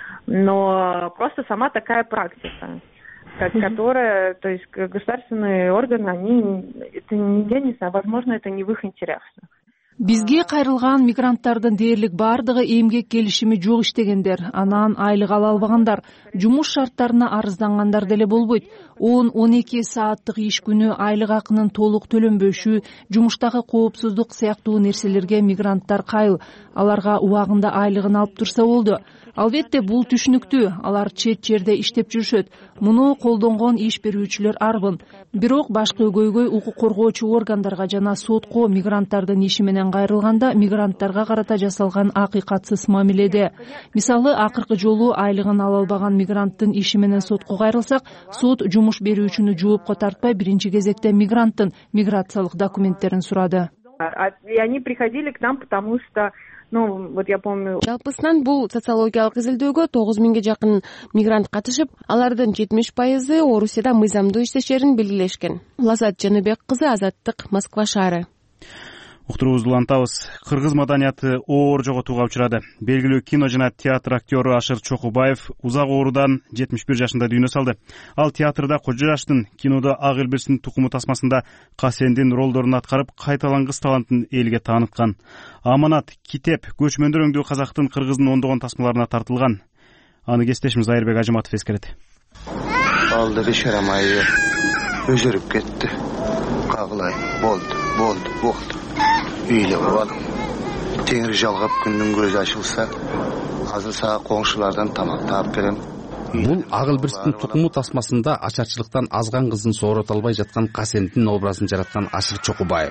но просто сама такая практика, которая, то есть государственные органы, они, это я не знаю, возможно, это не в их интересах. Бизге кайрылган мигранттардын дээрлик бардыгы эмгек келишими жок иштегендер, анан айлык ала албагандар, жумуш шарттарына арыздангандар деле болбойт. он он эки сааттык иш күнү айлык акынын толук төлөнбөшү, жумуштагы коопсуздук сыяктуу нерселерге мигранттар кайыл. Аларга убагында айлыгын алып турса болду. Албетте бул түшүнүктүү, алар чет жерде иштеп жүрүшөт. Муну колдонгон иш берүүчүлөр арбын. Бирок башкы өгөйгөй укук коргоочу органдарга жана сотко мигранттардын иши менен кайрылганда мигранттарга карата жасалган акыйкатсыз мамиледе. Мисалы, акыркы жолу айлыгын ала албаган мигранттын иши менен сотко кайрылсак, сот жумуш берүүчүнү жоопко тартпай биринчи кезекте мигранттын миграциялык документтерин сурады. И они приходили к нам, потому что Ну, вот я помню. Жалпысынан бул социологиялык изилдөөгө тогуз миңге жакын мигрант катышып, алардын жетимиш пайызы Орусияда мыйзамдуу иштешерин белгилешкен. Лазат Жаныбек кызы, Азаттык, Москва шаары. Уктуруубузду улантабыз. Кыргыз маданияты оор жоготууга учурады. Белгилүү кино жана театр актёру Ашыр Чокубаев узак оорудан жетимиш бир жашында дүйнө салды. Ал театрда Кожо Жаштын, кинодо Ак Элбирстин тукуму тасмасында Касендин ролдорун аткарып, кайталангыс талантын элге тааныткан. Аманат, Китеп, көчмөндөр өңдүү казактын кыргыздын ондогон тасмаларына тартылган. Аны кесиптешimiz Айырбек Ажыматов эскерет. Алдыры шарамайы өзөрүп кетти. Кагылай, болду, болду, болду. Үйлі балым. Теңір жалғап күннің көзі ашылса, азыр саға коңшылардан тамақ таап берем. Бул Ак Элбирстин тукуму тасмасында ачарчылыктан азган кызын соорото албай жаткан Касендин образын жараткан Ашыр Чокубаев.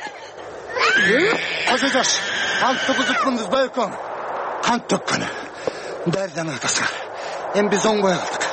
Кожо Жаш, кантты бузупмундуз байкон. Кант төккөнү. Бәрден атасы. Эми биз оңбой калдык.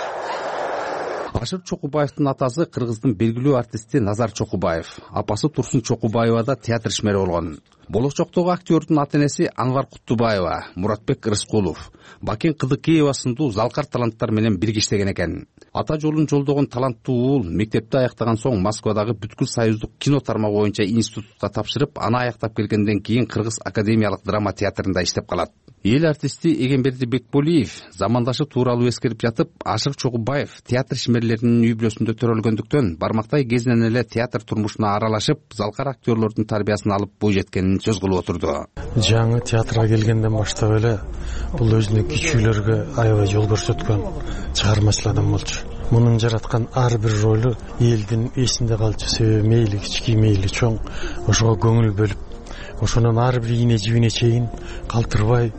Ашыр Чокубаевдин атасы кыргыздын белгилүү артисти Назар Чокубаев, апасы Турсун Чокубаева да театр ишмери болгон. Болочоктогу актёрдун ата-энеси Анвар Куттубаева, Муратбек Рыскулов, Бакен Кыдыкеева сындуу залкар таланттар менен бирге иштеген экен. Ата жолун жолдогон таланттуу уул мектепти аяктаган соң Москвадагы бүткүл союздук кино тармагы боюнча институтта тапшырып, аны аяктап келгенден кийин Кыргыз академиялык драма театрында иштеп калат. Эл артисти Эгемберди Бекболиев замандашы тууралуу эскерип жатып, Ашыр Чокубаев театр ишмерлеринин үй бүлөсүндө төрөлгөндүктөн бармактай кезинен эле театр турмушуна аралашып, залкар актёрлордун тарбиясын алып бой жеткенин сөз кылып отурду. Жаңы театрга келгенден баштап эле бул өзүнүн кичүүлөргө аябай жол көрсөткөн чыгармачыл адам болчу. Мунун жараткан ар бир ролу элдин эсинде калчу себеби мейли кички мейли чоң ошого көңүл бөлүп, ошонун ар бир ийне жибине чейин калтырбай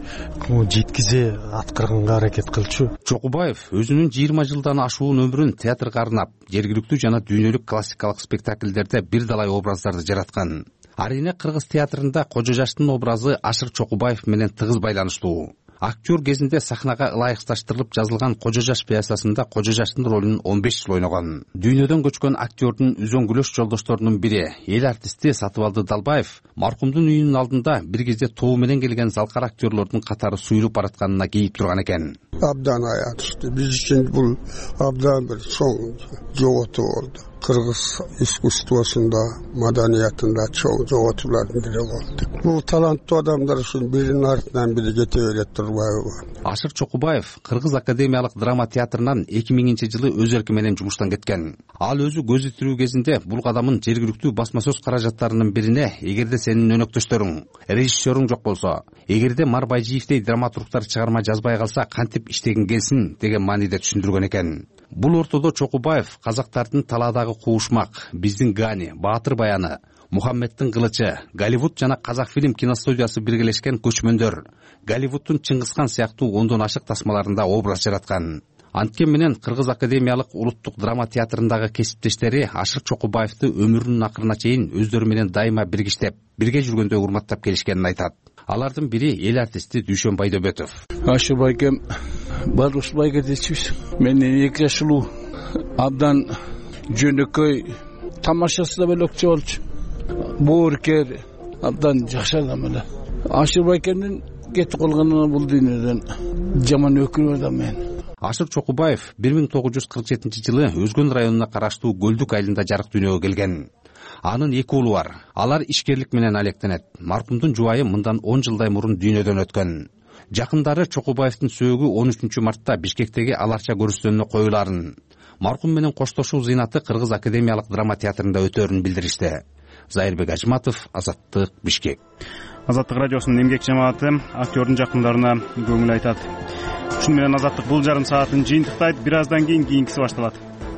жеткизе аткарганга аракет кылчу. Чокубаев өзүнүн жыйырма жылдан ашуун өмүрүн театрга арнап, жергиликтүү жана дүйнөлүк классикалык спектакльдерде бир далай образдарды жараткан. Арине Кыргыз театрында Кожо Жаштын образы Ашыр Чокубаев менен тыгыз байланыштуу. Актер кезинде сахнага ылайыкташтырылып жазылган Кожо Жаш пьесасында Кожо Жаштын ролун он беш жыл ойногон. Дүйнөдөн көчкөн актёрдун үзөңгүлөш жолдошторунун бири, эл артисти Сатыбалды Далбаев, маркумдун үйүнүн алдында бир кезде тобу менен келген залкар актёрлордун катары суюлуп баратканына кейип турган экен. Абдан аятышты. Биз үчүн бул абдан бир чоң жоготуу болду. Кыргыз искусствосунда, маданиятында чоң жоготуулардын бири болду. Бул таланттуу адамдар үчүн биринин артынан бири кете берет турбайбы? Ашыр Чокубаев Кыргыз академиялык драма театрынан эки миңинчи жылы өз эрки менен жумуштан кеткен. Ал өзү көзү тирүү кезинде бул кадамын жергиликтүү басма сөз каражаттарынын бирине, эгерде сенин өнөктөштөрүң, режиссерүң жок болсо, эгерде Марбайжиевдей драматургтар чыгарма жазбай калса кантип иштегин келсин деген мааниде түшүндүргөн экен. Бул ортодо Чокубаев казактардын талаадагы куушмак, биздин Гани, Баатыр баяны, Мухаммедтин кылычы, Голливуд жана Казакфильм киностудиясы биргелешкен көчмөндөр, Голливудтун Чыңгызхан сыяктуу ондон ашык тасмаларында образ жараткан. Анткени менен Кыргыз академиялык улуттук драма театрындагы кесиптештери Ашыр Чокубаевди өмүрүнүн акырына чейин өздөрү менен дайыма биргиштеп, бирге жүргөндө урматтап келишкенин айтат. Алардын бири эл артисти Дүйшөн Байдөбөтов. Ашыр байкем Барус байга дечүс. Менен эки жашылуу абдан жөнөкөй, тамашасы да бөлөкчө болчу. Бооркер, абдан жакшы адам эле. Ашыр байкемдин кетип калганына бул дүйнөдөн жаман өкүнүп атам мен. Ашыр Чокубаев бир миң тогуз жүз кырк жетинчи жылы Өзгөн районуна караштуу Көлдүк айылында жарык дүйнөгө келген. Анын эки уулу бар. Алар ишкерлик менен алектенет. Маркумдун жубайы мындан он жылдай мурун дүйнөдөн өткөн. Жакындары Чокубаевдин сөөгү он үчүнчү мартта Бишкектеги Аларча көрүстөнүнө коюларын, маркум менен коштошуу зыйнаты Кыргыз академиялык драма театрында өтөөрүн билдиришти. Зайырбек Ажматов, Азаттык, Бишкек. Азаттык радиосунун эмгек жамааты актёрдун жакындарына көңүл айтат. Ушуну менен Азаттык бул жарым саатын жыйынтыктайт. Бир аздан кийин кийинкиси башталат.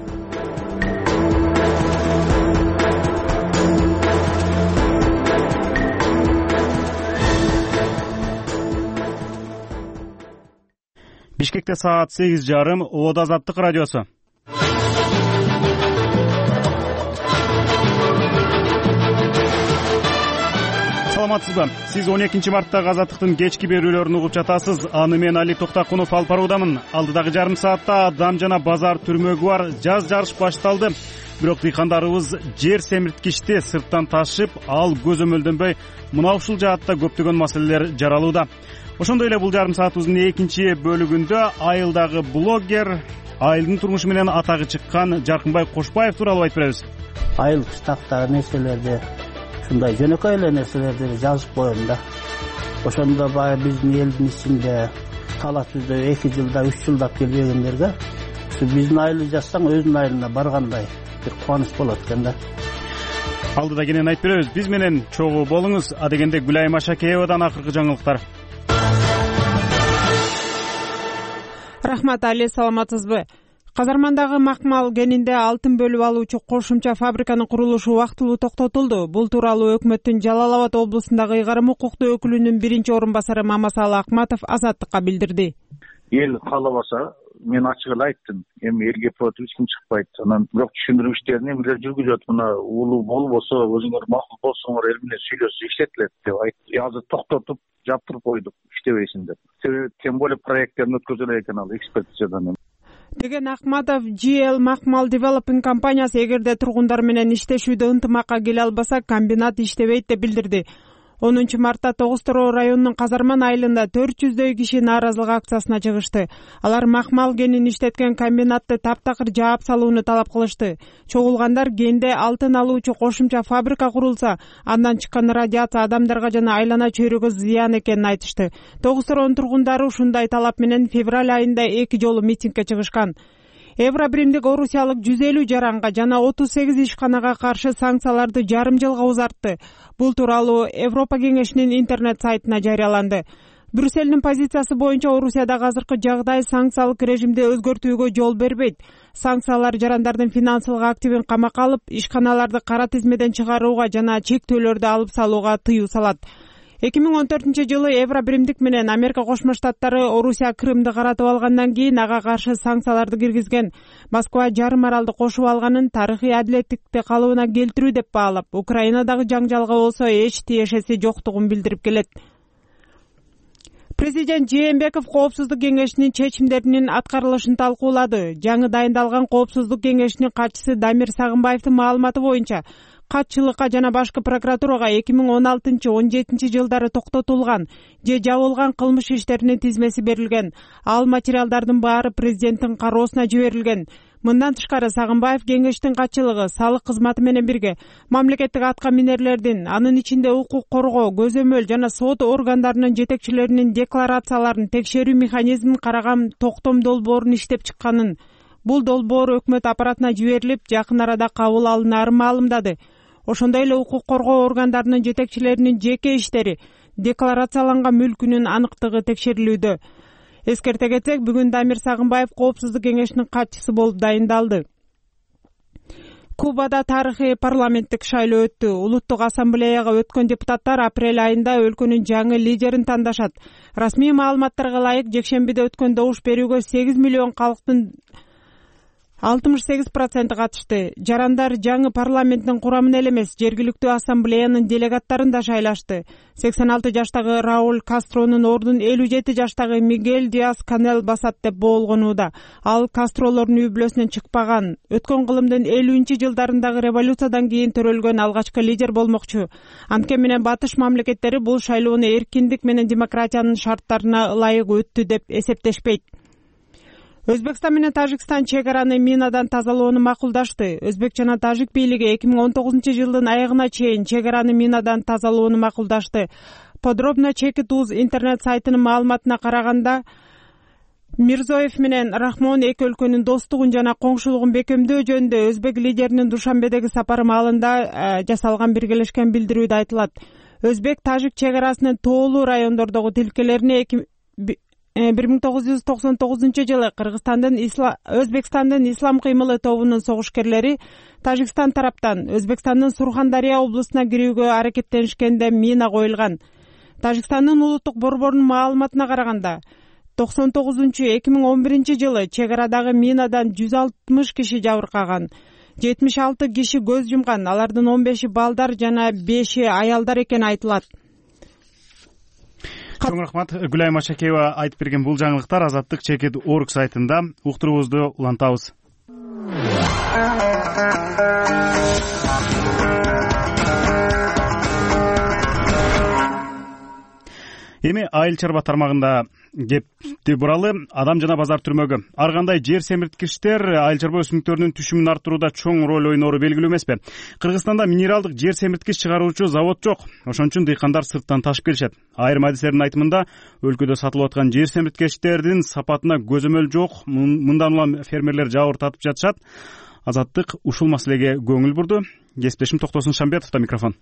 Бишкекте саат сегиз жарым. Оодо Азаттык радиосу. Саламатсызбы? Сиз он экинчи марттагы Азаттыктын кечки берүүлөрүн угуп жатасыз. Аны мен Али Токтакунов алып баруудамын. Алдыдагы жарым саатта Адам жана базар түрмөгү бар. Жаз жарыш башталды. Бирок дыйкандарыбыз жер семирткичти сырттан ташып, ал көзөмөлдөнбөй мына ушул жаатта көптөгөн маселелер жаралууда. Ошондой эле бул жарым саатыбыздын экинчи бөлүгүндө айылдагы блогер, айылдын турмушу менен атагы чыккан Жаркынбай Кошбаев тууралуу айтып беребиз. Айыл кыштактагы нерселерди, ушундай жөнөкөй эле нерселерди жазып коем да. Ошондо баягы биздин элдин ичинде талаш түздө эки жылда, үч жылдап келбегендерге ушу биздин айылды жазсаң өзүнүн айылына баргандай бир кубаныч болот экен да. Алдыда кенен айтып беребиз. Биз менен чогуу болуңуз. А дегенде Гүлайым Ашакеевадан акыркы жаңылыктар. Рахмат, Али, саламатсызбы? Казармандагы Макмал кенинде алтын бөлүп алуучу кошумча фабриканын курулушу убактылуу токтотулду. Бул тууралуу өкмөттүн Жалал Абад облусундагы ыйгарым укуктуу өкүлүнүн биринчи орун басары Мамасалы Акматов Азаттыкка билдирди. Эл каалабаса, мен ачык эле айттым. Эми элге против эч ким чыкпайт. Анан бирок түшүндүрүү иштерин эмилер жүргүзөт. Мына улуу болбосо, өзүңөр макул болсоңор эл менен сүйлөшүп иштетилет деп айтты. Азыр токтотуп, жаптырып койдук, иштебейсиң деп. Себеби тем более проекттерин өткөзө элек экен ал экспертизадан. Деген Акматов джи эл Макмал Developing компаниясы эгерде тургундар менен иштешүүдө ынтымакка келе албаса, комбинат иштебейт деп билдирди. онунчу мартта Тогуз Тороо районунун Казарман айылында төрт жүздөй киши нааразылык акциясына чыгышты. Алар Макмал генин иштеткен комбинатты таптакыр жаап салууну талап кылышты. Чогулгандар генде алтын алуучу кошумча фабрика курулса, андан чыккан радиация адамдарга жана айлана чөйрөгө зыян экенин айтышты. Тогуз Тороонун тургундары ушундай талап менен февраль айында эки жолу митингге чыгышкан. Евробиримдик орусиялык жүз элүү жаранга жана отуз сегиз ишканага каршы санкцияларды жарым жылга узартты. Бул тууралуу Европа кеңешинин интернет сайтына жарыяланды. Брюссельдин позициясы боюнча Орусиядагы азыркы жагдай санкциялык режимди өзгөртүүгө жол бербейт. Санкциялар жарандардын финансылык активин камакка алып, ишканаларды кара тизмеден чыгарууга жана чектөөлөрдү алып салууга тыюу салат. эки миң он төртүнчү жылы Евробиримдик менен Америка Кошмо Штаттары Орусия Крымды каратып алгандан кийин ага каршы санкцияларды киргизген. Москва жарым аралды кошуп алганын тарыхый адилеттикти калыбына келтирүү деп баалап, Украинадагы жаңжалга болсо эч тиешеси жоктугун билдирип келет. Президент Жээнбеков Коопсуздук кеңешинин чечимдеринин аткарылышын талкуулады. Жаңы дайындалган Коопсуздук кеңешинин катчысы Дамир Сагынбаевдин маалыматы боюнча, катчылыкка жана башкы прокуратурага эки миң он алтынчы он жетинчи жылдары токтотулган же жабылган кылмыш иштеринин тизмеси берилген. Ал материалдардын баары президенттин кароосуна жиберилген. Мындан тышкары Сагынбаев кеңештин катчылыгы, салык кызматы менен бирге мамлекеттик атка минерлердин, анын ичинде укук коргоо, көзөмөл жана сот органдарынын жетекчилеринин декларацияларын текшерүү механизмин караган токтом долбоорун иштеп чыкканын. Бул долбоор өкмөт аппаратына жиберилип, жакын арада кабыл алынаарын маалымдады. Ошондой эле укук коргоо органдарынын жетекчилеринин жеке иштери, декларацияланган мүлкүнүн аныктыгы текшерилүүдө. Эскерте кетсек, бүгүн Дамир Сагынбаев Коопсуздук кеңешинин катчысы болуп дайындалды. Кубада тарыхый парламенттик шайлоо өттү. Улуттук ассамблеяга өткөн депутаттар апрель айында өлкөнүн жаңы лидерин тандашат. Расмий маалыматтарга ылайык, жекшембиде өткөн добуш берүүгө сегиз миллион калктын алтымыш сегиз проценти катышты. Жарандар жаңы парламенттин курамын эле эмес, жергиликтүү ассамблеянын делегаттарын да шайлашты. сексен алты жаштагы Рауль Кастронун ордун элүү жети жаштагы Мигель Диас Канел басат деп боолгонууда. Ал Кастролордун үй бүлөсүнөн чыкпаган. Өткөн кылымдын элүүнчү жылдарындагы революциядан кийин төрөлгөн алгачкы лидер болмокчу. Анткени менен батыш мамлекеттери бул шайлоону эркиндик менен демократиянын шарттарына ылайык өттү деп эсептешпейт. Өзбекстан менен Тажикстан чек араны минадан тазалоону макулдашты. Өзбек жана Тажик бийлиги эки миң он тогузунчу жылдын аягына чейин чек араны минадан тазалоону макулдашты. Подробно Чекит уз интернет сайтынын маалыматына караганда, Мирзоев менен Рахмон эки өлкөнүн достугун жана коңшулугун бекемдөө жөнүндө өзбек лидеринин Душанбедеги сапары маалында жасалган биргелешкен билдирүүдө айтылат. Өзбек Тажик чек арасынын тоолуу райондордогу тилкелерине бир миң тогуз жүз токсон тогузунчу жылы Кыргызстандын Өзбекстандын Ислам кыймылы тобунун согушкерлери Тажикстан тараптан Өзбекстандын Сурхандария облусуна кирүүгө аракеттенишкенде мина коюлган. Тажикстандын улуттук борборунун маалыматына караганда, токсон тогузунчу эки миң он биринчи жылы чек арадагы минадан жүз алтымыш киши жабыркаган, жетимиш алты киши көз жумган, алардын он беши балдар жана беши аялдар экени айтылат. Чоң рахмат. Гүлай Машакеева айтып берген бул жаңылыктар Азаттык Чекит орг сайтында. Уктуруубузду улантабыз. Эми айыл чарба тармагында кепти буралы адам жана базар түрмөгү. Ар кандай жер семирткичтер айыл чарба өсүмдүктөрүнүн түшүмүн арттырууда чоң роль ойнору белгилүү эмеспи? Кыргызстанда минералдык жер семирткич чыгаруучу завод жок. Ошон үчүн дыйкандар сырттан ташып келишет. Айрым адистердин айтканында, өлкөдө сатылып аткан жер семирткичтердин сапатына көзөмөл жок. Мындан улам фермерлер жабыр тартып жатышат. Азаттык ушул маселеге көңүл бурду. Кесиптешим Токтосун Шамбетовдо микрофон.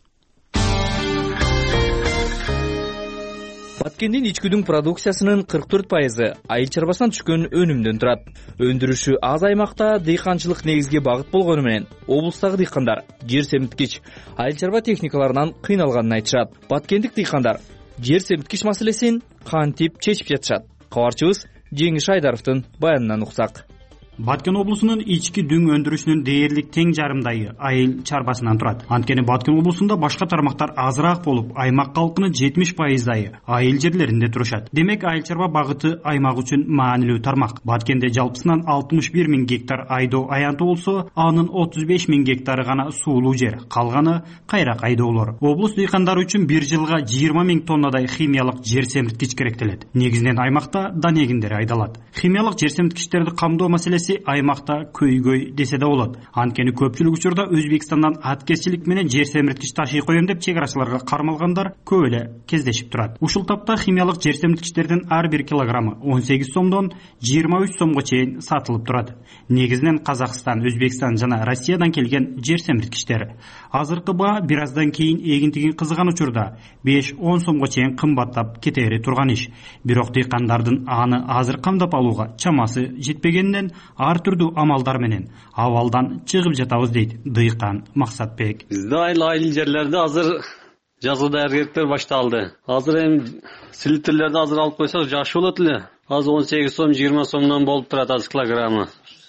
Баткендин ичкүдүн продукциясынын кырк төрт пайызы айыл чарбасынан түшкөн өнүмдөн турат. Өндүрүшү аз аймакта дыйканчылык негизги багыт болгону менен облустагы дыйкандар жер семирткич айыл чарба техникаларынан кыйналганын айтышат. Баткендик дыйкандар жер семирткич маселесин кантип чечип жатышат? Кабарчыбыз Жеңиш Айдаровдун баянынан уксак. Баткен облусунун ички дүң өндүрүшүнүн дээрлик тең жарымдайы айыл чарбасынан турат. Анткени Баткен облусунда башка тармактар азыраак болуп, аймак калкынын жетимиш пайыздайы айыл жерлеринде турушат. Демек, айыл чарба багыты аймак үчүн маанилүү тармак. Баткенде жалпысынан алтымыш бир миң гектар айдоо аянты болсо, анын отуз беш миң гектары гана суулуу жер, калганы кайрак айдоолор. Облус дыйкандары үчүн бир жылга жыйырма миң тоннадай химиялык жер семирткич керектелет. Негизинен аймакта данегиндер айдалат. Химиялык жер семирткичтерди камдоо маселеси аймакта көйгөй десе да болот. Анткени көпчүлүк учурда Өзбекстандан аткезчилик менен жер семирткич ташый коем деп чек арачыларга кармалгандар көп эле кездешип турат. Ушул тапта химиялык жер семирткичтердин ар бир килограммы он сегиз сомдон жыйырма үч сомго чейин сатылып турат. Негизинен Казакстан, Өзбекстан жана Россиядан келген жер семирткичтер. Азыркы баа бир аздан кийин эгинтигин кызган учурда беш он сомго чейин кымбаттап кетери турган иш. Бирок дыйкандардын аны азыр камдап алууга чамасы жетпегенинен ар түрдүү амалдар менен абалдан чыгып жатабыз дейт дыйкан Максатбек. Бизде айыл жерлерде азыр жазгы даярдыктар башталды. Азыр эми селитрлерди азыр алып койсок жакшы болот эле. Азыр он сегиз сом жыйырма сомдон болуп турат азыр килограммы.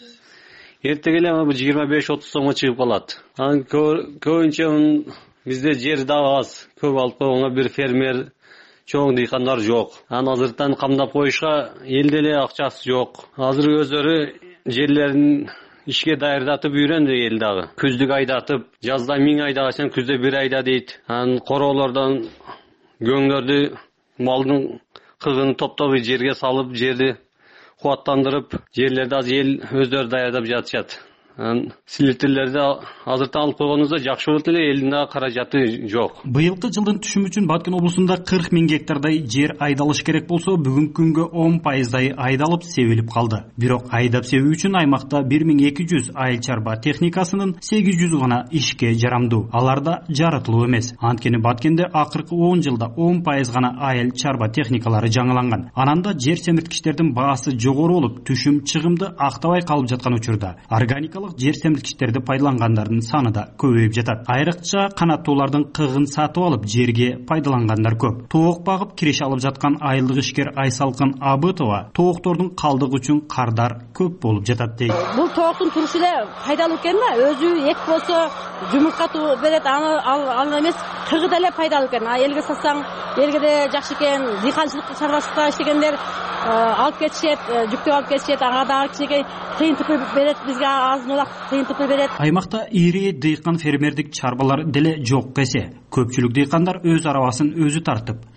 Эртеге эле жыйырма беш отуз сомго чыгып калат. Анан көбүнчө бизде жер да аз. Көп алып койгонго бир фермер чоң дыйкандар жок. Анан азыртан камдап коюшка элде эле акчасы жок. Азыр өздөрү жерлерин ишке даярдатып үйрөндү эл дагы. Күздүк айдатып, жазда миң айдаган, күздө бир айда дейт. Анан короолордон көңдөрдү малдын кыгын топтоп жерге салып, жерди кубаттандырып, жерлерди азыр эл өздөрү даярдап жатышат. Анан силитрлерди азыртан алып койгонубузда жакшы болот эле, элдин дагы каражаты жок. Быйылкы жылдын түшүмү үчүн Баткен облусунда кырк миң гектардай жер айдалыш керек болсо, бүгүнкү күнгө он пайыздай айдалып себилип калды. Бирок айдап себүү үчүн аймакта бир миң эки жүз айыл чарба техникасынын сегиз жүзү гана ишке жарамдуу. Аларда жаратылуу эмес. Анткени Баткенде акыркы он жылда он пайыз гана айыл чарба техникалары жаңыланган. Ананда жер семирткичтердин баасы жогору болуп, түшүм чыгымды актабай калып жаткан учурда органикалык жер семирткичтерди пайдалангандардын саны да көбөйүп жатат. Айрыкча канаттуулардын кыгын сатып алып жерге пайдалангандар көп. Тоок багып киреше алып жаткан айылдык ишкер Айсалкын Абытова тооктордун калдыгы үчүн кардар көп болуп жатат дейт. Бул тооктун турушу эле пайдалуу экен да, өзү эк болсо жумурка берет, аны ал эмес кыгы деле пайдалуу экен. Элге сатсаң элге де жакшы экен. Дыйканчылык чарбачылыкта иштегендер алып кетишет, жүктөп алып кетишет. Ага дагы кичинекей кыйынтык берет, бизге аз мулак кыйынтык берет. Аймакта ири дыйкан фермердик чарбалар деле жок десе, көпчүлүк дыйкандар өз арабасын өзү тартып,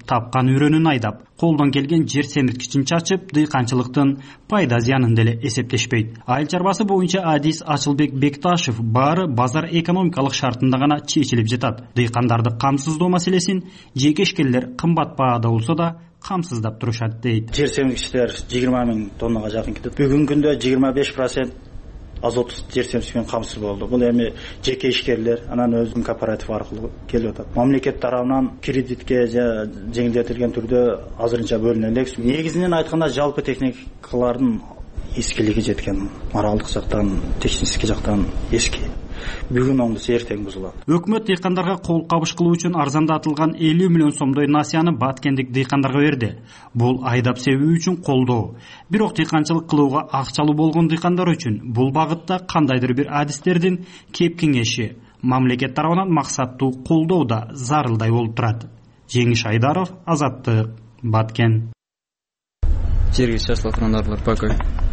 тапкан үрөнүн айдап, колдон келген жер семирткичин чачып, дыйканчылыктын пайда зыянын деле эсептешпейт. Айыл чарбасы боюнча адис Ачылбек Бекташев баары базар экономикалык шартында гана чечилип жатат. Дыйкандарды камсыздоо маселесин жекешкелер кымбат баада болсо да камсыздап турушат дейт. Жер семирткичтер жыйырма миң тоннага жакын кетет. Бүгүнкү күндө жыйырма беш процент азот жер семирткичинен камсыз болду. Бул эми жеке ишкерлер, анан өзүнүн кооператив аркылуу келип атат. Мамлекет тарабынан кредитке жеңилдетилген түрдө азырынча бөлүнө элек. Негизинен айтканда жалпы техникалардын эскилиги жеткен, моралдык жактан, технический жактан эски. Бүгүн оңдуса эртең бузулат. Өкмөт дыйкандарга кол кабыш кылуу үчүн арзандатылган элүү миллион сомдой насыяны баткендик дыйкандарга берди. Бул айдап себүү үчүн колдоо. Бирок дыйканчылык кылууга акчалуу болгон дыйкандар үчүн бул багытта кандайдыр бир адистердин кеп кеңеши, мамлекет тарабынан максаттуу колдоо да зарылдай болуп турат. Жеңиш Айдаров, Азаттык, Баткен. Жерге чачыла тургандарлар пока.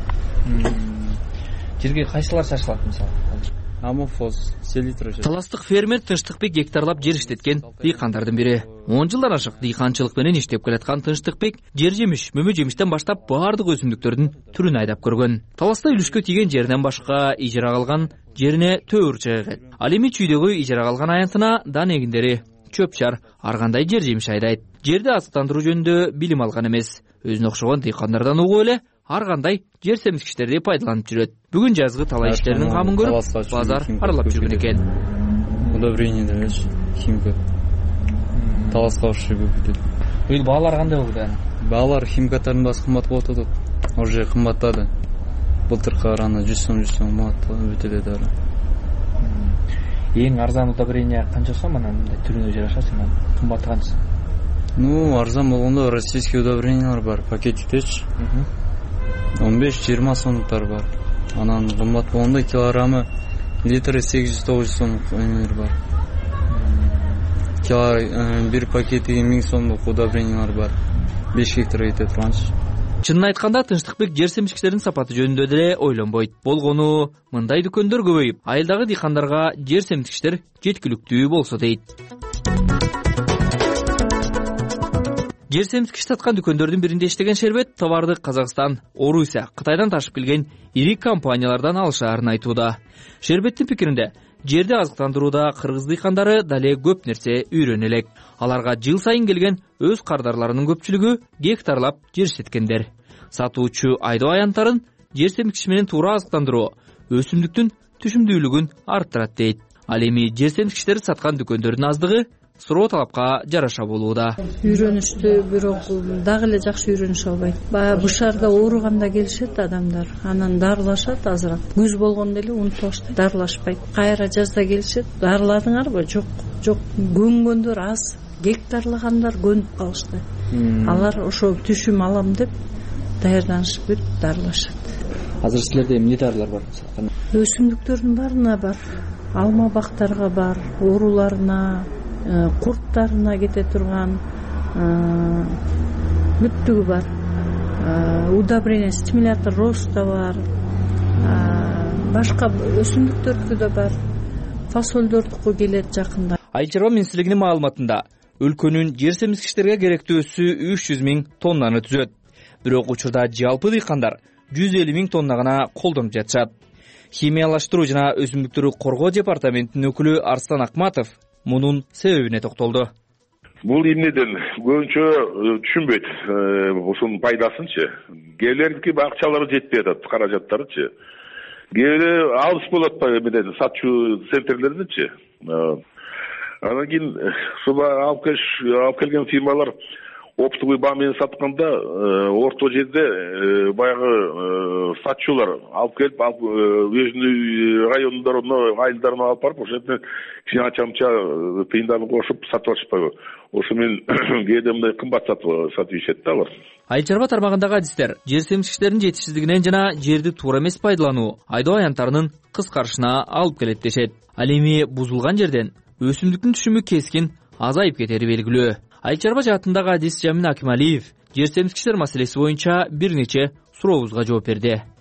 Жерге кайсылар чачылат мисалы? Амофоз, селитра. Таластык фермер Тынчтыкбек гектарлап жер иштеткен дыйкандардын бири. он жылдан ашык дыйканчылык менен иштеп келаткан Тынчтыкбек жер жемиш, мөмө жемиштен баштап баардык өсүмдүктөрдүн түрүн айдап көргөн. Таласта үлүшкө тийген жеринен башка ижара калган жерине төр чыгат. Ал эми чүйдөгү ижара калган аянтына дан эгиндери, чөп-чар, ар кандай жер жемиш айдайт. Жерди азыктандыруу жөнүндө билим алган эмес. Өзүнө окшогон дыйкандардан угуп эле ар кандай жер семирткичтерди пайдаланып жүрөт. Бүгүн жазгы талай иштеринин камын көрүп, базар аралап жүргөн экен. Удобрение беребиз, химия. Таласка ошо көп кетет. Бул баалар кандай болду аны? Баалар химикаттардын баасы кымбат болуп атат. Уже кымбаттады. Былтыркы караганда жүз сом, жүз сом мат өтө эле дары. Эң арзан удобрение канча сом анан түрүнө жараша сен кымбаты канча? Ну, арзан болгондо российский удобрениялар бар, пакетиктечи. он беш жыйырма сомдуктар бар. Анан кымбат болгондо килограммы литры сегиз жүз тогуз жүз сомдук эмелер бар. Бир пакети миң сомдук удобрениялар бар. беш гектар кете турганчы. Чынын айтканда Тынчтыкбек жер семирткичтердин сапаты жөнүндө деле ойлонбойт. Болгону мындай дүкөндөр көбөйүп, айылдагы дыйкандарга жер семирткичтер жеткиликтүү болсо дейт. Жер семирткич саткан дүкөндөрдүн биринде иштеген Шербет товарды Казакстан, Орусия, Кытайдан ташып келген ири компаниялардан алышаарын айтууда. Шербеттин пикиринде, жерди азыктандырууда кыргыз дыйкандары дале көп нерсе үйрөнө элек. Аларга жыл сайын келген өз кардарларынын көпчүлүгү гектарлап жер иштеткендер. Сатуучу айдоо аянттарын жер семирткич менен туура азыктандыруу өсүмдүктүн түшүмдүүлүгүн арттырат дейт. Ал эми жер семирткичтерди саткан дүкөндөрдүн аздыгы суроо талапка жараша болууда. Үйрөнүштү, бирок дагы эле жакшы үйрөнүшө албайт. Баягы бышарда ооруганда келишет адамдар, анан дарылашат азыраак. Күз болгондо эле унутуп алышты, дарылашпайт. Кайра жазда келишет, дарыладыңарбы? Жок, жок. Көнгөндөр аз, гектарлагандар көнүп калышты. Алар ошо түшүм алам деп даярданышып бүт дарылашат. Азыр силерде эмне дарылар бар? Өсүмдүктөрдүн баарына бар. Алма бактарга бар, ооруларына, курттарына кете турган бүттүгү бар. Удобрение, стимулятор роста бар. Башка өсүмдүктөрдүкү да бар. Фасолдордуку келет жакында. Айыл чарба министрлигинин маалыматында өлкөнүн жер семирткичтерге керектүүсү үч жүз миң тоннаны түзөт. Бирок учурда жалпы дыйкандар жүз элүү миң тонна гана колдонуп жатышат. Химиялаштыруу жана өсүмдүктөрдү коргоо департаментинин өкүлү Арслан Акматов мунун себебине токтолду. Бул эмнеден көбүнчө түшүнбөйт ушунун пайдасынчы. Кээбилердики акчалары жетпей атат, каражаттарычы. Кээбири алыс болот эмеден сатчу центрлердинчи. Анан кийин ушул алып келген фирмалар оптовый баа менен сатканда орто жерде баягы сатчулар алып келип өзүнүн райондоруна, айылдарына алып барып ошо жерде кичине ачамча тыйындарын кошуп сатып алышпайбы. Ошо менен кээде мындай кымбат сатып ишет да алар. Айыл чарба тармагындагы адистер жер семирткичтердин жетишсиздигинен жана жерди туура эмес пайдалануу айдоо аянттарынын кыскарышына алып келет дешет. Ал эми бузулган жерден өсүмдүктүн түшүмү кескин азайып кетери белгилүү. Айыл чарба жаатындагы адис Жамин Акималиев жер семирткичтер маселеси боюнча бир нече сурообузга жооп берди.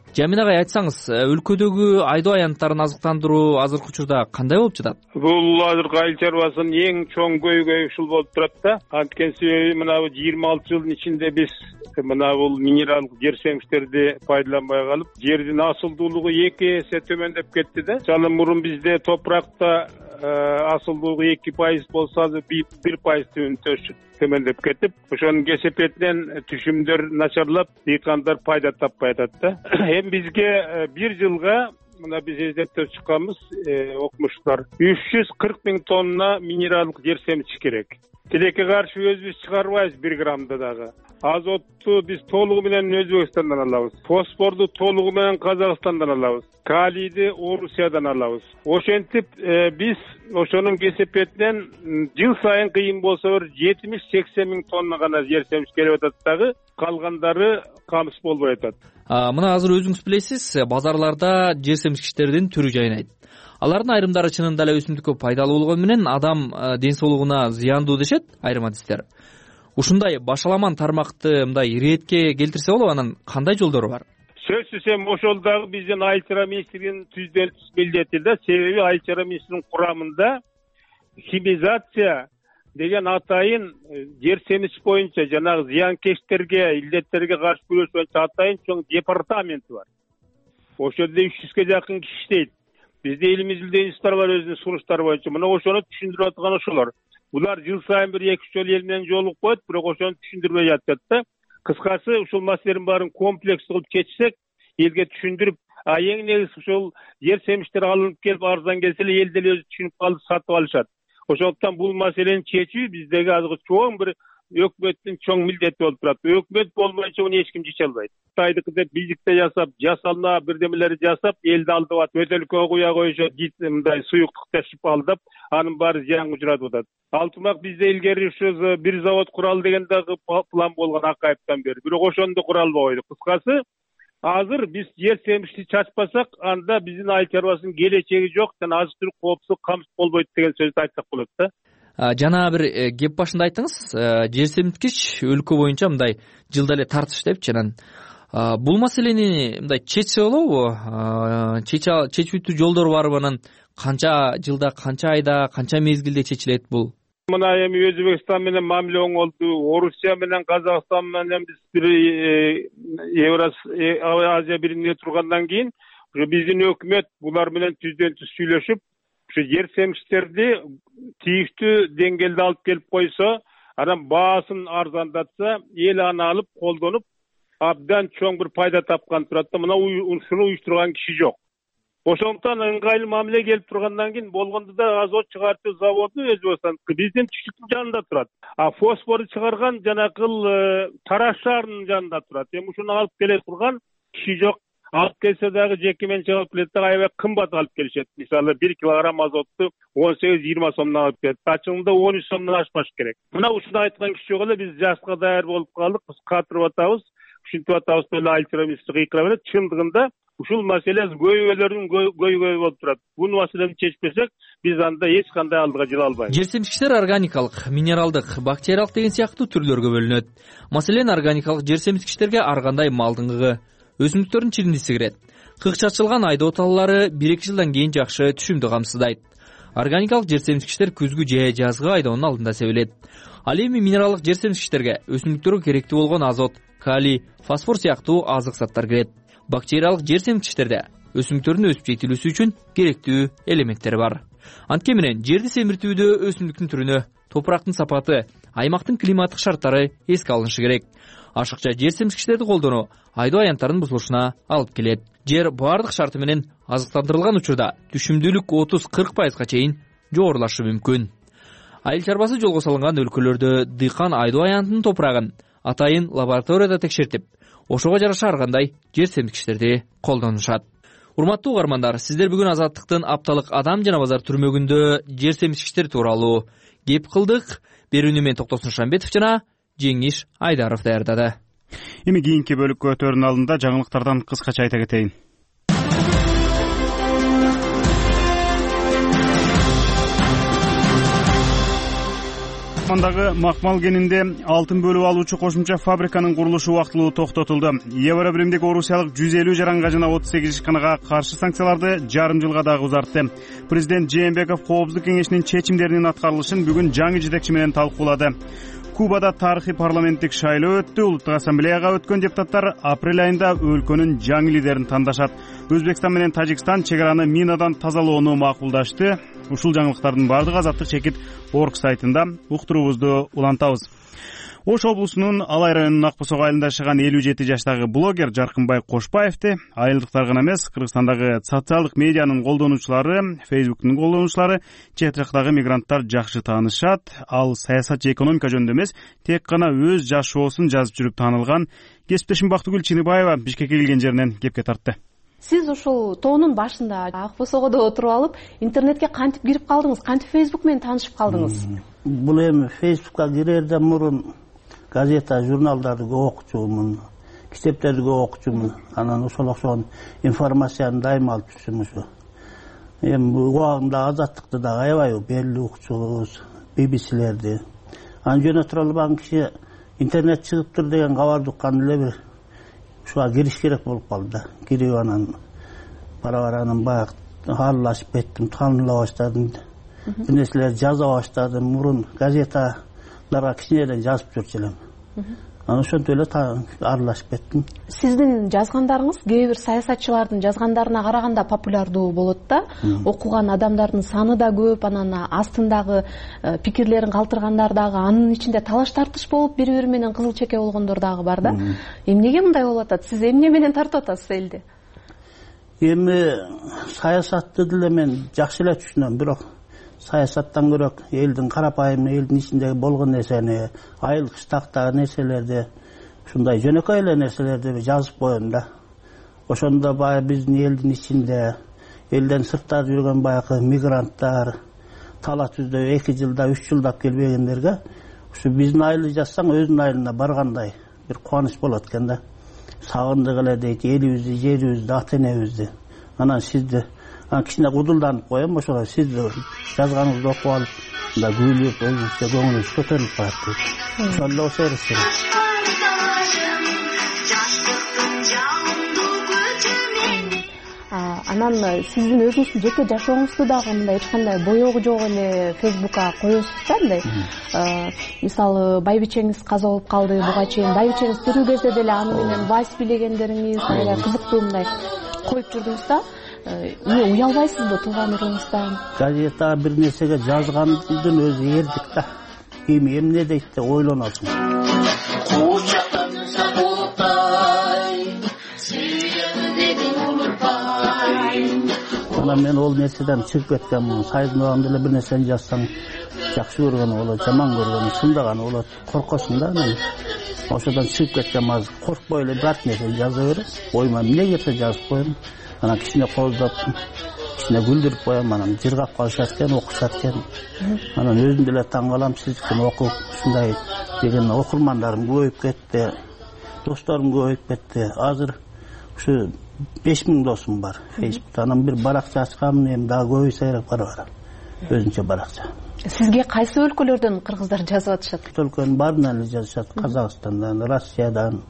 Жамин агай, айтсаңыз, өлкөдөгү айдоо аянттарын азыктандыруу азыркы учурда кандай болуп жатат? Бул азыркы айыл чарбасынын эң чоң көйгөйү ушул болуп турат да. Анткени себеби мына жыйырма алты жылдын ичинде биз мына бул минералдык жер семиштерди пайдаланбай калып, жердин асылдуулугу эки эсе төмөндөп кетти да. Мисалы мурун бизде топуракта асылдуулугу эки пайыз болсо азыр бир пайыз төмөндөп кетип, ошонун кесепетинен түшүмдөр начарлап, дыйкандар пайда таппай атат да. Эми бизге бир жылга мына биз эзептеп чыкканбыз, окумуштар үч жүз кырк миң тонна минералдык жер семичи керек. Тилекке каршы өзүбүз чыгарбайбыз бир граммда дагы. Азотту биз толугу менен Өзбекстандан алабыз. Фосфорду толугу менен Казакстандан алабыз. Калийди Орусиядан алабыз. Ошентип биз ошонун кесепетинен жыл сайын кыйын болсо бир жетимиш сексен миң тонна гана жер семиш келип атат дагы, калгандары камыс болбой атат. Мына азыр өзүңүз билесиз, базарларда жер семишкичтердин түрү жайнайт. Алардын айрымдары чынында эле өсүмдүккө пайдалуу болгону менен адам ден соолугуна зыяндуу дешет айрым адистер. Ушундай башаламан тармакты мындай иретке келтирсе болобу, анан кандай жолдору бар? Сөзсүз эми ошол дагы биздин айыл чарба министрлигинин түздөн түз милдети да. Себеби айыл чарба министрлигинин курамында химизация деген атайын жер семиш боюнча жанагы зыянкечтерге, илдеттерге каршы күрөш боюнча атайын чоң департаменти бар. Ошол жерде үч жүзгө жакын киши иштейт. Бизде элимиз билген институттар бар өзүнүн сунуштары боюнча. Мына ошону түшүндүрүп аткан ошолор. Булар жыл сайын бир эки үч жолу эл менен жолугуп коет, бирок ошону түшүндүрбөй жатат да. Кыскасы ушул маселелердин баарын комплекс кылып чечсек, элге түшүндүрүп, а эң негизги ушул жер семиштер алынып келип арзан келсе эле эл деле өзү түшүнүп калып сатып алышат. Ошондуктан бул маселени чечүү биздеги азыркы чоң бир өкмөттүн чоң милдети болуп турат. Өкмөт болбойча муну эч ким чече албайт. Кытайдыкы деп бийликте жасап, жасалма бирдемелери жасап, элди алдап атып, өтөлкөгө куя коюшат, мындай суюктук ташып алдап, анын баары зыянга учуратып атат. Алтымак бизде илгери ушу бир завод куралы деген дагы план болгон Акаевден бери. Бирок ошону да кура албай койдук. Кыскасы, азыр биз жер семишти чачпасак, анда биздин айыл чарбасынын келечеги жок, жана азык түлүк коопсуздук камсыз болбойт деген сөздү айтсак болот да. Жана бир кеп башында айттыңыз, жер семирткич өлкө боюнча мындай жылда эле тартыш депчи. Анан бул маселени мындай чечсе болобу? Чечүүтүү жолдору барбы? Анан канча жылда, канча айда, канча мезгилде чечилет бул? Мына эми Өзбекстан менен мамиле оңолду, Орусия менен Казакстан менен биз бир Евразия бириминде тургандан кийин биздин өкмөт булар менен түздөн түз сүйлөшүп, ушу жер семиштерди тийиштүү деңгээлде алып келип койсо, анан баасын арзандатса, эл аны алып колдонуп, абдан чоң бир пайда тапкан турат да. Мына ушуну уюштурган киши жок. Ошондуктан ыңгайлуу мамиле келип тургандан кийин болгондо да азот чыгартуу заводу Өзбекстан биздин түштүктүн жанында турат. А фосфорду чыгарган жанакыл Тараш шаарынын жанында турат. Эми ушуну алып келе турган киши жок. Алып келсе дагы жеке менчик алып келет да, аябай кымбат алып келишет. Мисалы бир килограмм азотту он сегиз жыйырма сомдон алып келет. Ачыгында он үч сомдон ашпаш керек. Мына ушуну айткан киши жок эле, биз жашка даяр болуп калдык, биз катырып атабыз, ушинтип атабыз деле айыл чарба министри кыйкыра берет. Чындыгында ушул маселе көйгөйлөрдүн көйгөйү болуп турат. Бул маселени чечпесек, биз анда эч кандай алдыга жыла албайбыз. Жер семишкичтер органикалык, минералдык, бактериялык деген сыяктуу түрлөргө бөлүнөт. Маселен, органикалык жер семишкичтерге ар кандай малдын кыгы, өсүмдүктөрдүн чириндиси кирет. Кык чачылган айдоо таллары бир эки жылдан кийин жакшы түшүмдү камсыздайт. Органикалык жер семишкичтер күзгү же жазгы айдоонун алдында себилет. Ал эми минералдык жер семишкичтерге өсүмдүктөргө керектүү болгон азот, калий, фосфор сыяктуу азык заттар кирет. Бактериялык жер семирткичтерде өсүмдүктөрдүн өсүп жетилүүсү үчүн керектүү элементтер бар. Анткени менен жерди семиртүүдө өсүмдүктүн түрүнө, топурактын сапаты, аймактын климаттык шарттары эске алынышы керек. Ашыкча жер семирткичтерди колдонуу айдоо аянттарынын бузулушуна алып келет. Жер баардык шарты менен азыктандырылган учурда түшүмдүүлүк отуз кырк пайызга чейин жогорулашы мүмкүн. Айыл чарбасы жолго салынган өлкөлөрдө дыйкан айдоо аянтынын топурагын атайын лабораторияда текшертип, ошого жараша ар кандай жер семирткичтерди колдонушат. Урматтуу угармандар, сиздер бүгүн Азаттыктын апталык адам жана базар түрмөгүндө жер семирткичтер тууралуу кеп кылдык. Берүүнү мен Токтосун Шамбетов жана Жеңиш Айдаров даярдады. Эми кийинки бөлүккө өтөрүнүн алдында жаңылыктардан кыскача айта кетейин. Османдагы Макмал кенинде алтын бөлүп алуучу кошумча фабриканын курулушу убактылуу токтотулду. Евро биримдик орусиялык жүз элүү жаранга жана отуз сегиз ишканага каршы санкцияларды жарым жылга дагы узартты. Президент Жээнбеков Коопсуздук кеңешинин чечимдеринин аткарылышын бүгүн жаңы жетекчи менен талкуулады. Кубада тарыхый парламенттик шайлоо өттү. Улуттук ассамблеяга өткөн депутаттар апрель айында өлкөнүн жаңы лидерин тандашат. Өзбекстан менен Тажикстан чек араны минадан тазалоону макулдашты. Ушул жаңылыктардын баардыгы Азаттык чекит орг сайтында. Уктуруубузду улантабыз. Ош облусунун Алай районунун Ак Босок айылында жашаган элүү жети жаштагы блогер Жаркынбай Кошпаевди айылдыктар гана эмес, Кыргызстандагы социалдык медианын колдонуучулары, Фейсбуктун колдонуучулары, чет жактагы мигранттар жакшы таанышат. Ал саясат же экономика жөнүндө эмес, тек гана өз жашоосун жазып жүрүп таанылган. Кесиптешим Бактыгүл Чинибаева Бишкекке келген жеринен кепке тартты. Сиз ушул тоонун башында Ак Босокодо отуруп алып, интернетке кантип кирип калдыңыз, кантип Фейсбук менен таанышып калдыңыз? Бул эми Фейсбукка кирерден мурун газета, журналдарды көп окучумун, китептерди көп окучумун. Анан ошол окшогон информацияны дайыма алып жүрчүмүн ушу. Эми убагымда Азаттыкты да аябай белгилүү окучубуз, би би силерди. Анан жөнөтүрө албаган киши интернет чыгыптыр деген кабарды уккан эле бир ушуга кириш керек болуп калды да. Кирип анан бара-бара анан баягы аралашып кеттим, тааныла баштадым. Бир нерселерди жаза баштадым. Мурун газеталарга кичинеден жазып жүрчү элем. Анан ошентип эле аралашып кеттим. Сиздин жазгандарыңыз кээ бир саясатчылардын жазгандарына караганда популярдуу болот да. Окуган адамдардын саны да көп, анан астындагы пикирлерин калтыргандар дагы, анын ичинде талаш тартыш болуп, бири-бири менен кызыл чеке болгондор дагы бар да. Эмнеге мындай болуп атат? Сиз эмне менен тартып атасыз элди? Эми саясатты деле мен жакшы эле түшүнөм, бирок саясаттан көрөк элдин карапайым, элдин ичиндеги болгон нерсени, айыл кыштактагы нерселерди, ушундай жөнөкөй эле нерселерди жазып коем да. Ошондо баягы биздин элдин ичинде, элден сыртта жүргөн баягы мигранттар, тала түздө эки жылда, үч жылдап келбегендерге ушу биздин айылды жазсаң өзүнүн айылына баргандай бир кубаныч болот экен да. Сагындык эле дейт, элибизди, жерибизди, ата энебизди. Анан сизди Ан кичине кудулданып коем, ошого сизди жазганыңызды окуп алып, мында күлүп, өзүңүзгө көңүлүңүз көтөрүлүп калат дейт. Ошол эле болсо керек. Анан сиздин өзүңүздүн жеке жашооңузду дагы мындай эч кандай боёгу жок эле Фейсбукка коесуз да мындай. Мисалы, байбичеңиз каза болуп калды, буга чейин байбичеңиз тирүү кезде деле аны менен вальс бийлегендериңиз, аябай кызыктуу мындай коюп жүрдүңүз да. Эмне уялбайсызбы тууган элиңизден? Газета бир нерсеге жазгандын өзү эрдик да. Эми эмне дейт деп ойлоносуң. Кучактанса болуптай, сүйгөндөгүн унутпай. Анан мен ол нерседен чыгып кеткенмин. Сайдын убагында эле бир нерсени жазсаң, жакшы көргөнү болот, жаман көргөнү, сындаганы болот. Коркосуң да анан. Ошодон чыгып кеткенмин. Азыр коркпой эле бар нерсени жаза берем. Ойма эмне келсе жазып коем. Анан кичине колдоп, кичине күлдүрүп коем, анан жыргап калышат экен, окушат экен. Анан өзүм деле таң калам, сиздикini окуп, ушундай деген окурмандарым көбөйүп кетти, досторум көбөйүп кетти. Азыр ушу беш миң досум бар Фейсбукта. Анан бир баракча ачкам, эми дагы көбөйсө керек бара-бара. Өзүнчө баракча. Сизге кайсы өлкөлөрдөн кыргыздар жазып атышат? Өлкөнүн баарынан эле жазышат. Казакстандан, Россиядан,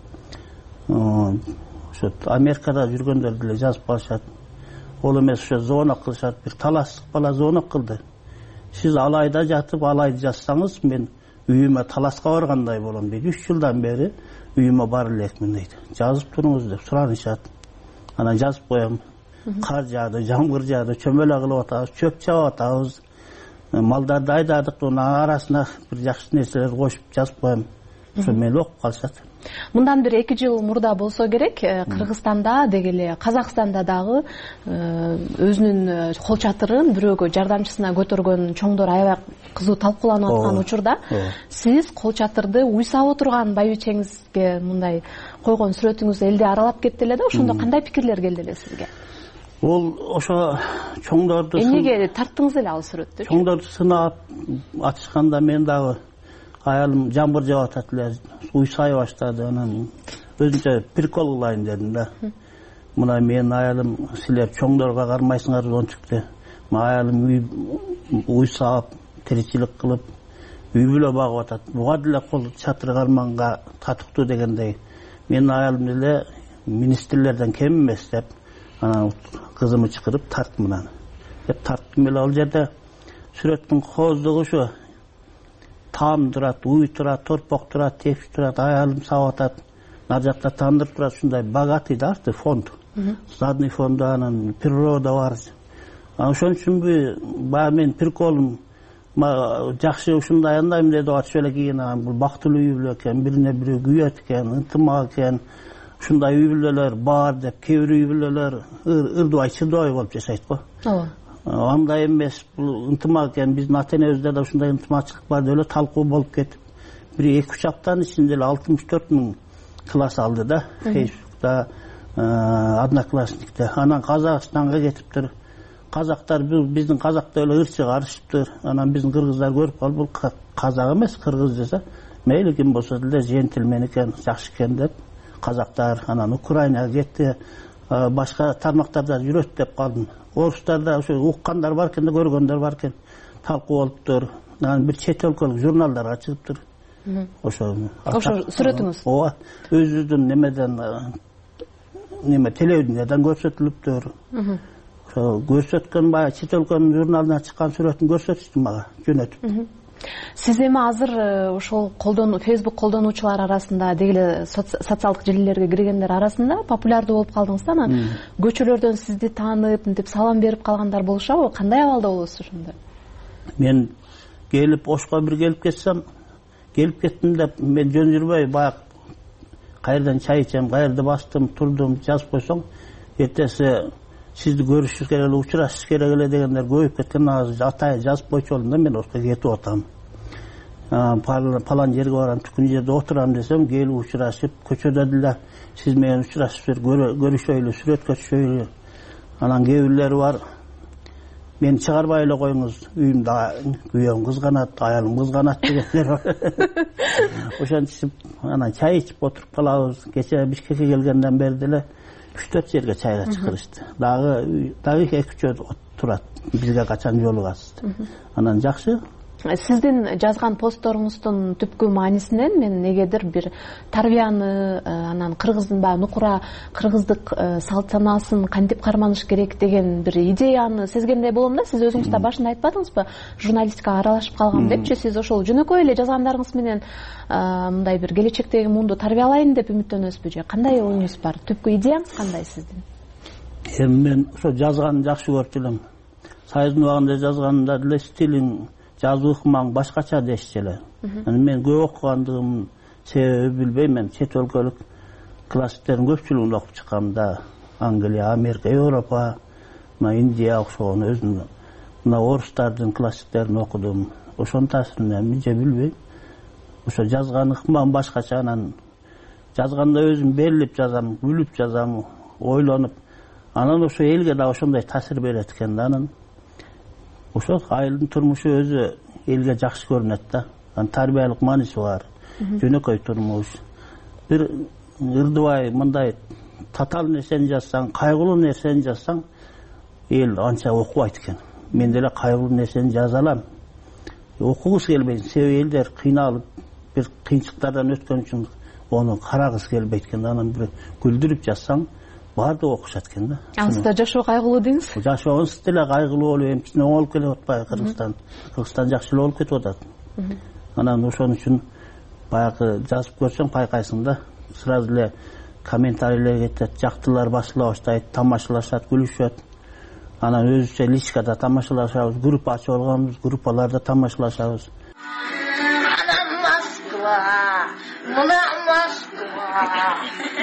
Америкада жүргөндөр деле жазып калышат. Ол эмес ошо звонок кылышат. Бир таластык бала звонок кылды. Сиз Алайда жатып, Алайды жазсаңыз, мен үйүмө таласка баргандай болом дейт. үч жылдан бери үйүмө бара элекмин дейт. Жазып туруңуз деп суранышат. Анан жазып коем. Кар жаады, жамгыр жаады, чөмөлө кылып атабыз, чөп чабып атабыз. Малдарды айдадык, анын арасына бир жакшы нерселер кошуп жазып коем. Ошо мени окуп калышат. Мындан бир эки жыл мурда болсо керек, Кыргызстанда дегеле Казакстанда дагы өзүнүн кол чатырын бирөөгө жардамчысына көтөргөн чоңдор аябай кызуу талкууланып аткан учурда сиз кол чатырды уйсап отурган байбичеңизге мындай койгон сүрөтүңүз элди аралап кетти эле да. Ошондо кандай пикирлер келди эле сизге? Ол ошо чоңдорду эмнеге тарттыңыз эле ал сүрөттү? Чоңдорду сынап атышканда мен дагы аялым жамбыр жаап атат эле, уйсай баштады. Анан өзүнчө прикол кылайын дедим да. Мына менин аялым, силер чоңдорго кармайсыңар ончукты. Аялым уйсап, тиричилик кылып, үй бүлө багып атат. Буга деле кол чатыр карманга татыктуу дегендей. Менин аялым деле министрлерден кем эмес деп анан кызымы чакырып тарт мынан деп тарттым эле. Ал жерде сүрөттүн кооздугу ушу: таам турат, уй турат, торпок турат, тепиш турат, аялым сабап атат, нар жакта тандыр турат. Ушундай богатый да арты фонд. Задный фонду анан природа бар. Ошон үчүнбү баягы мен приколум жакшы ушундай андайм деп атыш эле кийин анан бул бактылуу үй бүлө экен, бирине бири күйөт экен, ынтымак экен. Ушундай үй бүлөлөр бар деп кээ бир үй бүлөлөр ырдыбай чыдабай болуп жашайт го. Ооба. Андай эмес, бул ынтымак экен. Биздин ата энебизде да ушундай ынтымакчылык бар деп эле талкуу болуп кетип, бир эки үч аптанын ичинде эле алтымыш төрт миң класс алды да, Фейсбукта, Одноклассникте. Анан Казакстанга кетиптир. Казактар биздин казакта эле ырчы карышыптыр. Анан биздин кыргыздар көрүп калып, бул казак эмес, кыргыз десе, мейли ким болсо деле жентилмен экен, жакшы экен деп казактар. Анан Украинага кетти, башка тармактарда жүрөт деп калдым. Орустарда ошо уккандар бар экен, көргөндөр бар экен, талкуу болуптур. Анан бир чет өлкөлүк журналдарга чыгыптыр. Ошо ошо сүрөтүңүз? Ооба, өзүбүздүн немеден неме телевиденияден көрсөтүлүптүр. Ошо көрсөткөн баягы чет өлкөнүн журналына чыккан сүрөтүн көрсөтүштү мага, жөнөтүп. Сиз эми азыр ошол Facebook колдонуучулар арасында, дегеле социалдык желилерге киргендер арасында популярдуу болуп калдыңыз да. Анан көчөлөрдөн сизди таанып, мынтип салам берип калгандар болушабы? Кандай абалда болосуз ошондо? Мен келип Ошко бир келип кетсем, келип кеттим деп мен жөн жүрбөй баягы кайерден чай ичем, кайерде бастым, турдум, жазып койсоң, эртеси сизди көрүшүш керек эле, учурашыш керек эле дегендер көбөйүп кеткен. Азыр атайын жазып койчу болдум да, мен Ошко кетип атам. Палан жерге барам, түкүн жерде отурам десем, келип учурашып, көчөдө деле сиз менен учурашып көрүшөйлү, сүрөткө түшөйлү. Анан кээ бирлери бар, мени чыгарбай эле коюңуз, үйүмдө күйөөм кызганат, аялым кызганат дегендер бар. Ошентип анан чай ичип отуруп калабыз. Кечээ Бишкекке келгенден бери деле үч төрт жерге чайга чакырышты. Дагы дагы эки үчөө турат, бизге качан жолугасыз. Анан жакшы. Сиздин жазган постторуңуздун түпкү маанисинен мен негедир бир тарбияны, анан кыргыздын баягы нукура кыргыздык салт санаасын кантип карманыш керек деген бир идеяны сезгендей болом да. Сиз өзүңүз да башында айтпадыңызбы, журналистикага аралашып калгам деп? Сиз ошол жөнөкөй эле жазгандарыңыз менен мындай бир келечектеги муунду тарбиялайын деп үмүттөнөсүзбү же кандай оюңуз бар? Түпкү идеяңыз кандай сиздин? Эми мен ошо жазганды жакшы көрүп элем. Союздун убагында жазганда деле стилиң, жазуу ыкмаң башкача дешчү эле. Мен көп окугандыгым себеби билбейм, мен чет өлкөлүк классиктердин көпчүлүгүн окуп чыккам да. Англия, Америка, Европа, Индия окшогон өзүм мына орустардын классиктерин окудум. Ошонун таасиринен же билбейм. Ошо жазган ыкмам башкача, анан жазганда өзүм берилип жазам, күлүп жазам, ойлонуп. Анан ошо элге да ошондой таасир берет экен да. Анан ошо айылдын турмушу өзү элге жакшы көрүнөт да. Анан тарбиялык мааниси бар. Жөнөкөй турмуш. Бир ырдыбай мындай татаал нерсени жазсаң, кайгылуу нерсени жазсаң, эл анча окубайт экен. Мен деле кайгылуу нерсени жаза алам. Окугус келбейт, себеби элдер кыйналып, бир кыйынчылыктардан өткөн үчүн ону карагысы келбейт экен. Анан бир күлдүрүп жазсаң, баардыгы окушат экен да. Анысында жашоо кайгылуу дейсиз? Жашоонуз деле кайгылуу болуп, эми кичине оңолуп келип атпайбы Кыргызстан? Кыргызстан жакшы эле болуп кетип атат. Анан ошон үчүн баягы жазып көрсөң байкайсың да, сразу эле комментарийлер кетет, жактылар басыла баштайт, тамашалашат, күлүшөт. Анан өзүчө личкада тамашалашабыз, группа ачып алганбыз, группаларда тамашалашабыз. Анам Москва, мына Москва.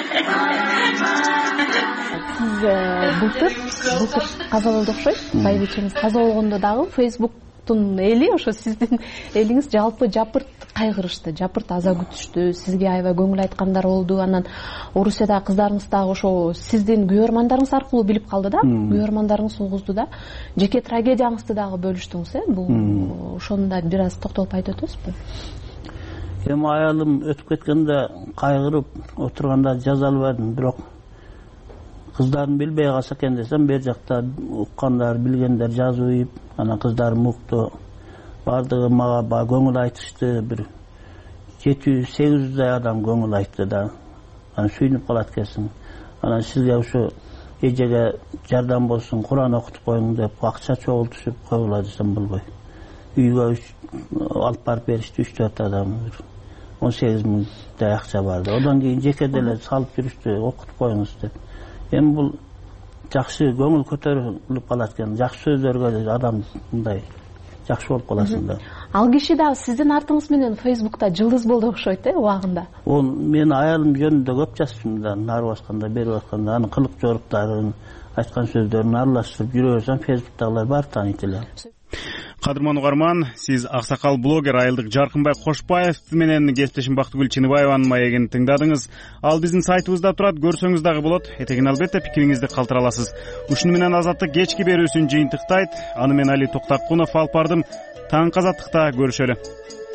Сиз былтыр, былтыр каза болду окшойт. Байбичеңиз каза болгондо дагы Facebooktун эли, ошо сиздин элиңиз жалпы жапырт кайгырышты, жапырт аза күтүштү, сизге аябай көңүл айткандар болду. Анан Орусияда кыздарыңыз дагы ошо сиздин күйөрмандарыңыз аркылуу билип калды да, күйөрмандарыңыз угузду да. Жеке трагедияңызды дагы бөлүштүңүз, э? Бул ошондо бир аз токтолуп айтып өтөсүзбү? Эми аялым өтүп кеткенде кайгырып отурганда жаза албадым, бирок кыздарым билбей калса экен десем, бер жакта уккандар, билгендер жазып ийип, анан кыздарым укту. баардыгы мага баягы көңүл айтышты. Бир жети жүз сегиз жүздөй адам көңүл айтты да. Анан сүйүнүп калат экенсиң. Анан сизге ушу эжеге жардам болсун, Куран окутуп коюң деп акча чогултушуп койгула десем болбой. Үйгө алып барып беришти үч төрт адам. он сегиз миңдей акча барды. Одан кийин жеке деле салып жүрүштү, окутуп коюңуз деп. Эми бул жакшы көңүл көтөрүлүп калат экен. Жакшы сөздөргө адам мындай жакшы болуп каласың да. Ал киши да сиздин артыңыз менен Фейсбукта жылдыз болду окшойт, э, убагында. Ол мен аялым жөнүндө көп жазчумун да, нарып атканда, берип атканда, анын кылык жоруктарын, айткан сөздөрүн аралаштырып жүрө берсем, Фейсбуктагылар баары тааныйт эле. Кадырман угарман, сиз аксакал блогер Айылдык Жаркынбай Кошпаев менен кесиптешим Бактыгүл Чыныбаеванын маегин тыңдадыңыз. Ал биздин сайтыбызда турат, көрсөңүз дагы болот. Этегин албетте пикириңизди калтыра аласыз. Ушуну менен Азаттык кечки берүүсүн жыйынтыктайт. Аны мен Али Токтакунов алып бардым. Таң Азаттыкта көрүшөлү.